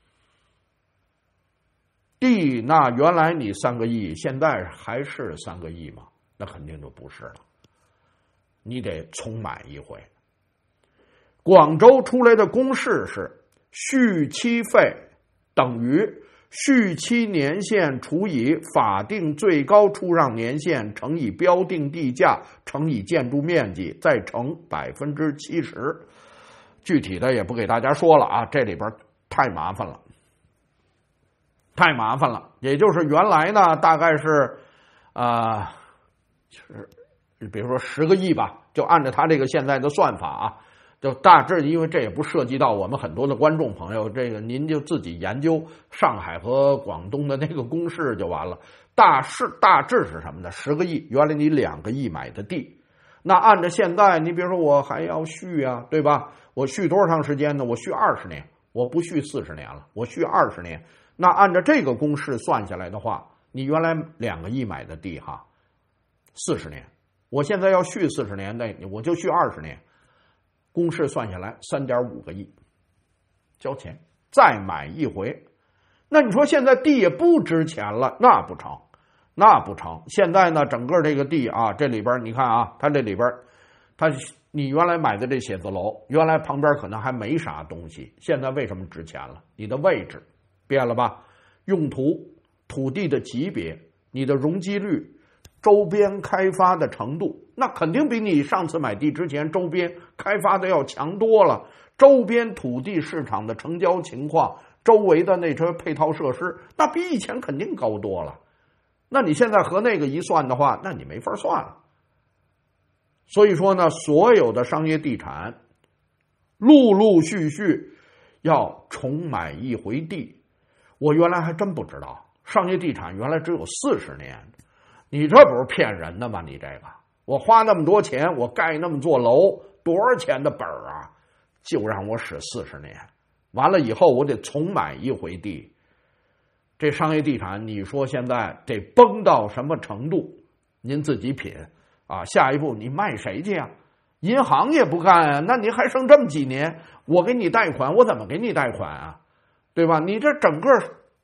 地那原来你三个亿，现在还是三个亿吗？那肯定就不是了，你得重买一回。广州出来的公式是续期费等于续期年限除以法定最高出让年限乘以标定地价乘以建筑面积再乘百分之七十。具体的也不给大家说了啊，这里边太麻烦了，太麻烦了。也就是原来呢，大概是啊、呃，就是比如说十个亿吧，就按照他这个现在的算法啊。就大致，因为这也不涉及到我们很多的观众朋友，这个您就自己研究上海和广东的那个公式就完了。大致大致是什么呢？十个亿，原来你两个亿买的地，那按照现在，你比如说我还要续啊，对吧？我续多长时间呢？我续二十年，我不续四十年了，我续二十年。那按照这个公式算下来的话，你原来两个亿买的地哈，四十年，我现在要续四十年，那我就续二十年。公式算下来三点五个亿，交钱再买一回。那你说现在地也不值钱了，那不成，那不成。现在呢，整个这个地啊，这里边你看啊，它这里边，它你原来买的这写字楼，原来旁边可能还没啥东西，现在为什么值钱了？你的位置变了吧？用途、土地的级别、你的容积率、周边开发的程度，那肯定比你上次买地之前周边开发的要强多了。周边土地市场的成交情况，周围的那些配套设施，那比以前肯定高多了。那你现在和那个一算的话，那你没法算了。所以说呢，所有的商业地产陆陆续续要重买一回地。我原来还真不知道，商业地产原来只有四十年。你这不是骗人的吗？你这个，我花那么多钱，我盖那么座楼，多少钱的本儿啊？就让我使四十年，完了以后我得重买一回地。这商业地产，你说现在得崩到什么程度？您自己品啊！下一步你卖谁去啊？银行也不干啊，那你还剩这么几年，我给你贷款，我怎么给你贷款啊？对吧？你这整个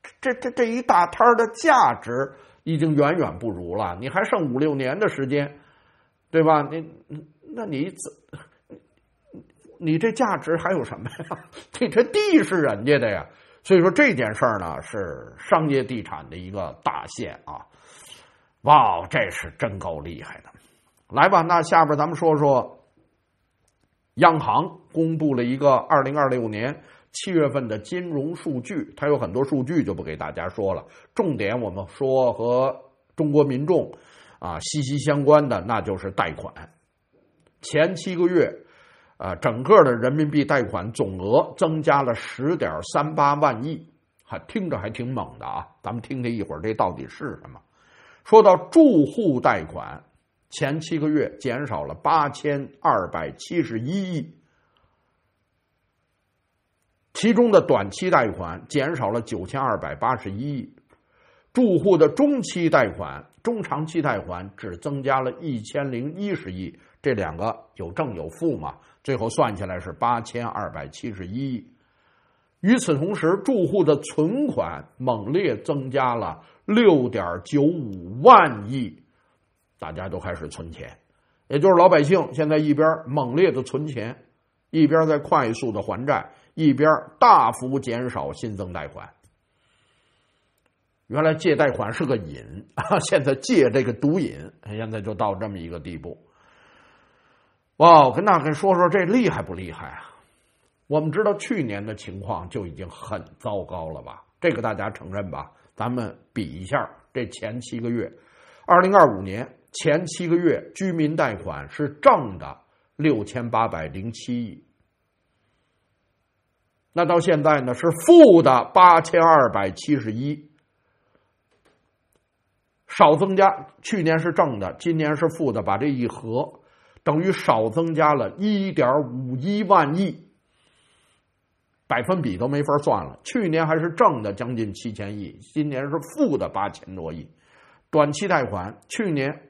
这这这一大摊的价值已经远远不如了，你还剩五六年的时间，对吧？你那你怎你这价值还有什么呀？你这地是人家的呀，所以说这件事儿呢是商业地产的一个大县啊。哇，这是真够厉害的。来吧，那下边咱们说说央行公布了一个二零二六年七月份的金融数据，它有很多数据就不给大家说了，重点我们说和中国民众啊息息相关的，那就是贷款。前七个月啊，整个的人民币贷款总额增加了 十点三八万亿，还听着还挺猛的啊。咱们听听一会儿这到底是什么。说到住户贷款，前七个月减少了八千二百七十一亿，其中的短期贷款减少了九千二百八十一亿，住户的中期贷款、中长期贷款只增加了一千零一十亿，这两个有正有负嘛，最后算起来是八千二百七十一亿。与此同时，住户的存款猛烈增加了 六点九五万亿，大家都开始存钱，也就是老百姓现在一边猛烈的存钱，一边在快速的还债，一边大幅减少新增贷款。原来借贷款是个瘾啊，现在借这个毒瘾，现在就到这么一个地步。哇，我跟大家说说这厉害不厉害啊？我们知道去年的情况就已经很糟糕了吧，这个大家承认吧。咱们比一下这前七个月，二零二五年前七个月居民贷款是正的六千八百零七亿，那到现在呢是负的八千二百七十一，少增加，去年是正的，今年是负的，把这一合，等于少增加了 一点五一万亿。百分比都没法算了，去年还是正的将近七千亿，今年是负的八千多亿。短期贷款去年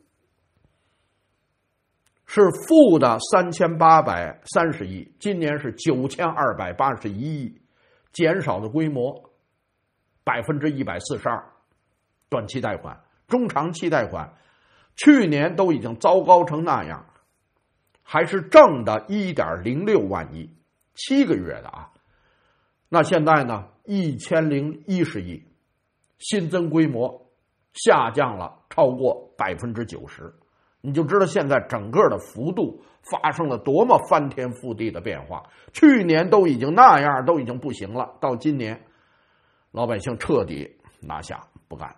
是负的三千八百三十亿，今年是九千二百八十一亿，减少的规模百分之一百四十二。短期贷款、中长期贷款，去年都已经糟糕成那样，还是正的一点零六万亿。七个月的啊，那现在呢一千零一十亿，新增规模下降了超过百分之九十，你就知道现在整个的幅度发生了多么翻天覆地的变化。去年都已经那样，都已经不行了，到今年老百姓彻底拿下不干，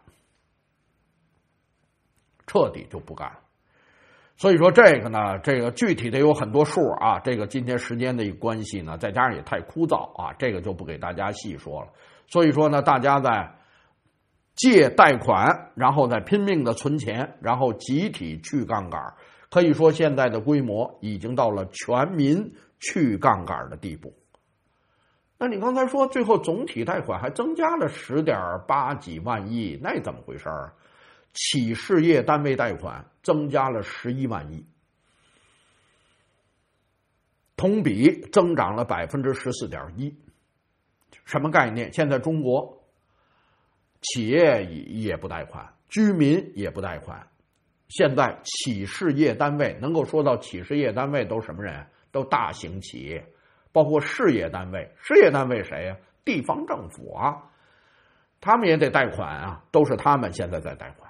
彻底就不干了。所以说这个呢，这个具体的有很多数啊，这个今天时间的一个关系呢，再加上也太枯燥啊，这个就不给大家细说了。所以说呢，大家在借贷款，然后再拼命的存钱，然后集体去杠杆，可以说现在的规模已经到了全民去杠杆的地步。那你刚才说最后总体贷款还增加了 十点八几万亿，那怎么回事啊？企事业单位贷款增加了十一万亿，同比增长了百分之十四点一。什么概念？现在中国企业也不贷款，居民也不贷款。现在企事业单位，能够说到企事业单位都什么人？都大型企业，包括事业单位。事业单位谁呀？地方政府啊，他们也得贷款啊，都是他们现在在贷款。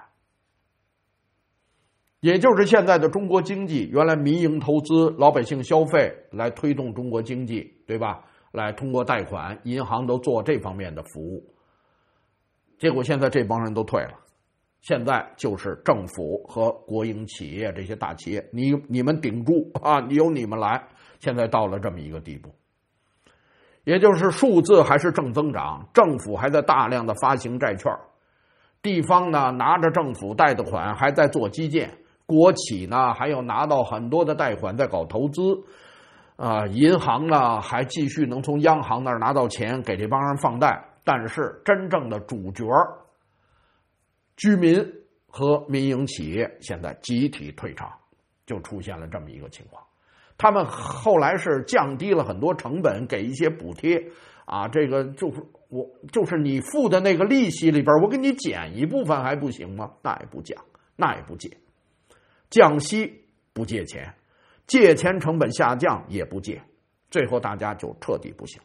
也就是现在的中国经济，原来民营投资、老百姓消费来推动中国经济，对吧？来通过贷款，银行都做这方面的服务。结果现在这帮人都退了，现在就是政府和国营企业这些大企业，你你们顶住啊，由你们来。现在到了这么一个地步，也就是数字还是正增长，政府还在大量的发行债券，地方呢拿着政府贷的款还在做基建。国企呢还要拿到很多的贷款在搞投资，啊、呃，银行呢还继续能从央行那儿拿到钱给这帮人放贷，但是真正的主角居民和民营企业现在集体退场，就出现了这么一个情况。他们后来是降低了很多成本，给一些补贴啊，这个就我就是你付的那个利息里边，我给你减一部分还不行吗？那也不降，那也不借，降息不借钱，借钱成本下降也不借，最后大家就彻底不行。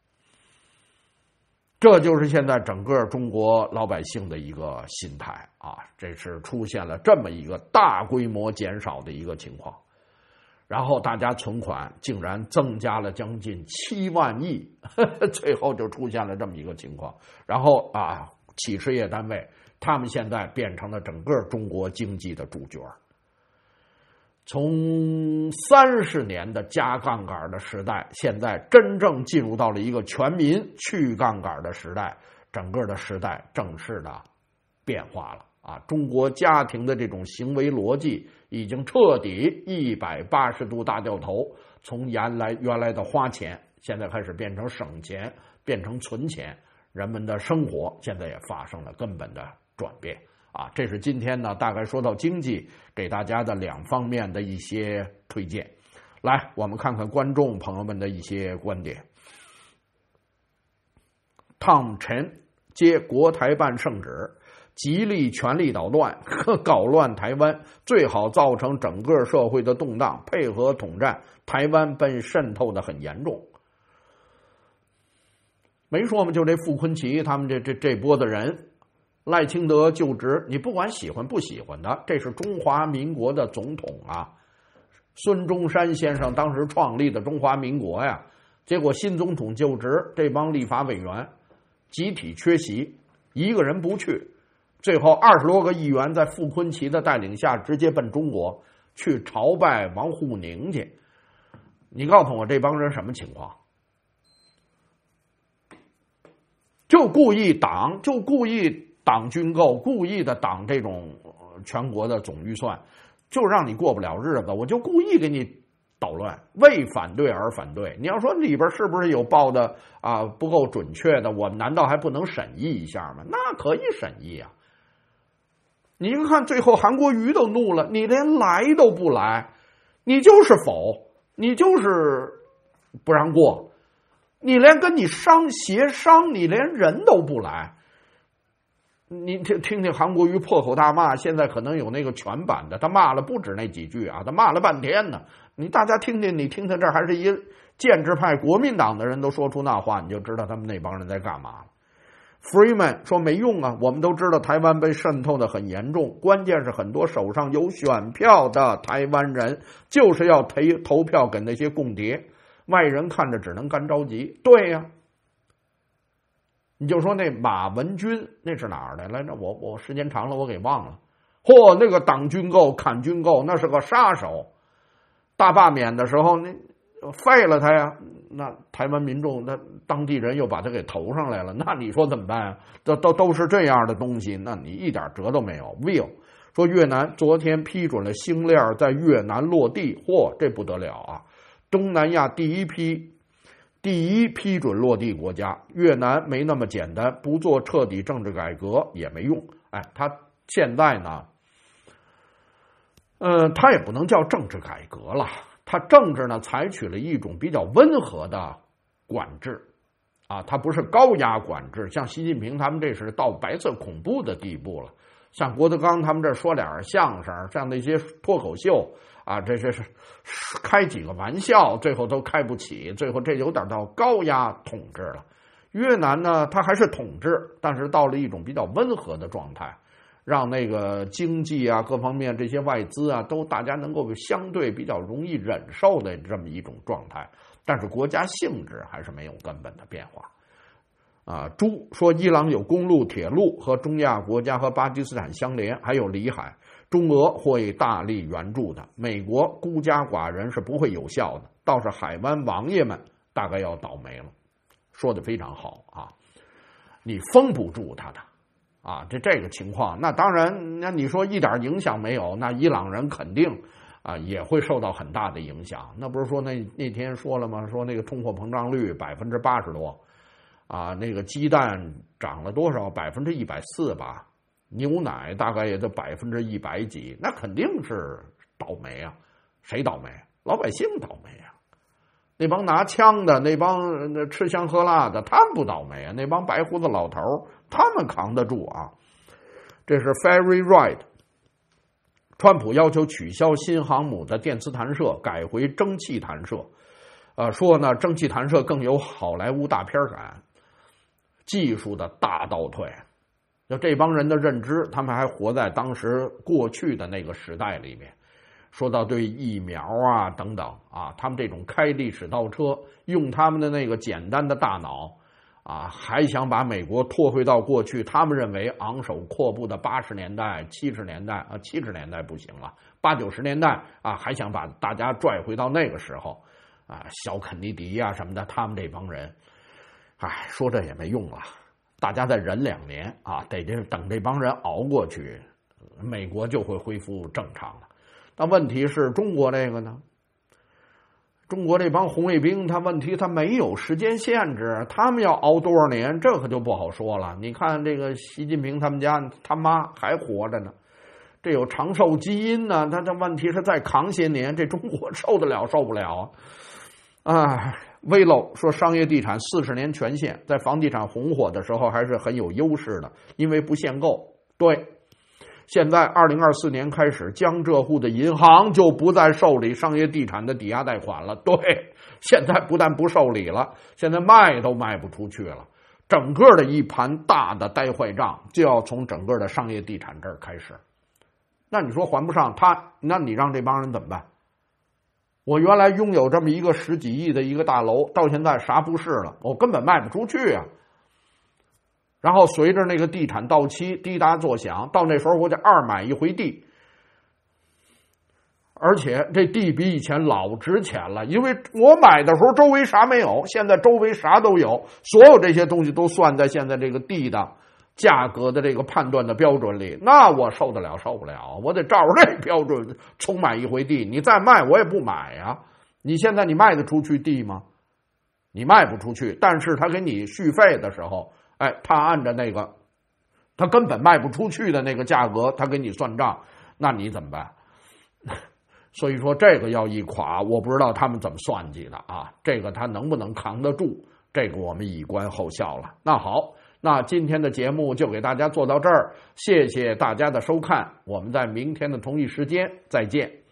这就是现在整个中国老百姓的一个心态啊，这是出现了这么一个大规模减少的一个情况，然后大家存款竟然增加了将近七万亿，呵呵，最后就出现了这么一个情况。然后啊，企事业单位他们现在变成了整个中国经济的主角。从三十年的加杠杆的时代，现在真正进入到了一个全民去杠杆的时代，整个的时代正式的变化了啊！中国家庭的这种行为逻辑已经彻底一百八十度大掉头，从原来原来的花钱，现在开始变成省钱，变成存钱，人们的生活现在也发生了根本的转变。啊，这是今天呢，大概说到经济，给大家的两方面的一些推荐。来，我们看看观众朋友们的一些观点。汤臣接国台办圣旨，极力全力捣乱，搞乱台湾，最好造成整个社会的动荡，配合统战，台湾被渗透的很严重。没说嘛，就这傅昆萁他们这这这波的人。赖清德就职，你不管喜欢不喜欢的，这是中华民国的总统啊。孙中山先生当时创立的中华民国呀，结果新总统就职，这帮立法委员集体缺席，一个人不去，最后二十多个议员在傅昆萁的带领下直接奔中国去朝拜王沪宁去。你告诉我这帮人什么情况？就故意挡，就故意挡军购，故意的挡这种全国的总预算，就让你过不了日子，我就故意给你捣乱，为反对而反对。你要说里边是不是有报的啊不够准确的，我们难道还不能审议一下吗？那可以审议啊。你看最后韩国瑜都怒了，你连来都不来，你就是否，你就是不让过，你连跟你商协商，你连人都不来。你听听听韩国瑜破口大骂，现在可能有那个全版的，他骂了不止那几句啊，他骂了半天呢。你大家听听，你听听这还是一建制派国民党的人都说出那话，你就知道他们那帮人在干嘛了。Freeman 说没用啊，我们都知道台湾被渗透的很严重，关键是很多手上有选票的台湾人就是要投投票给那些共谍，外人看着只能干着急。对呀、啊。你就说那马文君那是哪儿的来着？我我时间长了我给忘了。嚯，那个挡军购、砍军购，那是个杀手。大罢免的时候，那废了他呀。那台湾民众，那当地人又把他给投上来了。那你说怎么办啊？都都都是这样的东西，那你一点辙都没有。Will 说越南昨天批准了星链在越南落地，嚯，这不得了啊！东南亚第一批。第一批准落地国家，越南没那么简单，不做彻底政治改革也没用。哎，他现在呢，呃，他也不能叫政治改革了，他政治呢采取了一种比较温和的管制，啊，他不是高压管制，像习近平他们这是到白色恐怖的地步了。像郭德纲他们这说点相声，像那些脱口秀。啊，这这是开几个玩笑，最后都开不起，最后这有点到高压统治了。越南呢，它还是统治，但是到了一种比较温和的状态，让那个经济啊各方面这些外资啊都大家能够相对比较容易忍受的这么一种状态，但是国家性质还是没有根本的变化。啊，朱说伊朗有公路、铁路和中亚国家和巴基斯坦相连，还有里海。中俄会大力援助的，美国孤家寡人是不会有效的，倒是海湾王爷们大概要倒霉了。说的非常好啊，你封不住他的啊，这这个情况，那当然，那你说一点影响没有，那伊朗人肯定啊也会受到很大的影响。那不是说那那天说了吗？说那个通货膨胀率百分之八十多，啊，那个鸡蛋涨了多少？百分之一百四吧。牛奶大概也就百分之一百几，那肯定是倒霉啊！谁倒霉？老百姓倒霉啊！ 那帮拿枪的，那帮吃香喝辣的，他们不倒霉啊。那帮白胡子老头他们扛得住啊。这是 Ferry Ride。川普要求取消新航母的电磁弹射，改回蒸汽弹射。呃，说呢，蒸汽弹射更有好莱坞大片感，技术的大倒退。就这帮人的认知，他们还活在当时过去的那个时代里面。说到对疫苗啊等等啊，他们这种开历史倒车，用他们的那个简单的大脑啊，还想把美国拖回到过去他们认为昂首阔步的八十年代、七十年代啊，七十年代不行了，八九十年代啊，还想把大家拽回到那个时候啊，小肯尼迪啊什么的，他们这帮人，哎，说这也没用了。大家再忍两年啊，得这等这帮人熬过去，美国就会恢复正常了。但问题是中国这个呢？中国这帮红卫兵，他问题他没有时间限制，他们要熬多少年，这可就不好说了。你看这个习近平他们家他妈还活着呢，这有长寿基因呢，他这问题是再扛些年，这中国受得了受不了啊？哎。危楼说商业地产四十年全限，在房地产红火的时候还是很有优势的，因为不限购。对，现在二零二四年开始，江浙沪的银行就不再受理商业地产的抵押贷款了。对，现在不但不受理了，现在卖都卖不出去了。整个的一盘大的呆坏账就要从整个的商业地产这儿开始。那你说还不上他，那你让这帮人怎么办？我原来拥有这么一个十几亿的一个大楼，到现在啥不是了，我根本卖不出去啊。然后随着那个地产到期，滴答作响，到那时候我得二买一回地，而且这地比以前老值钱了，因为我买的时候周围啥没有，现在周围啥都有，所有这些东西都算在现在这个地的价格的这个判断的标准里，那我受得了受不了？我得照着这标准重买一回地，你再卖我也不买呀。你现在你卖得出去地吗？你卖不出去，但是他给你续费的时候，哎，他按着那个他根本卖不出去的那个价格，他给你算账，那你怎么办？所以说这个要一垮，我不知道他们怎么算计的啊，这个他能不能扛得住，这个我们以观后效了。那好，那今天的节目就给大家做到这儿，谢谢大家的收看，我们在明天的同一时间再见。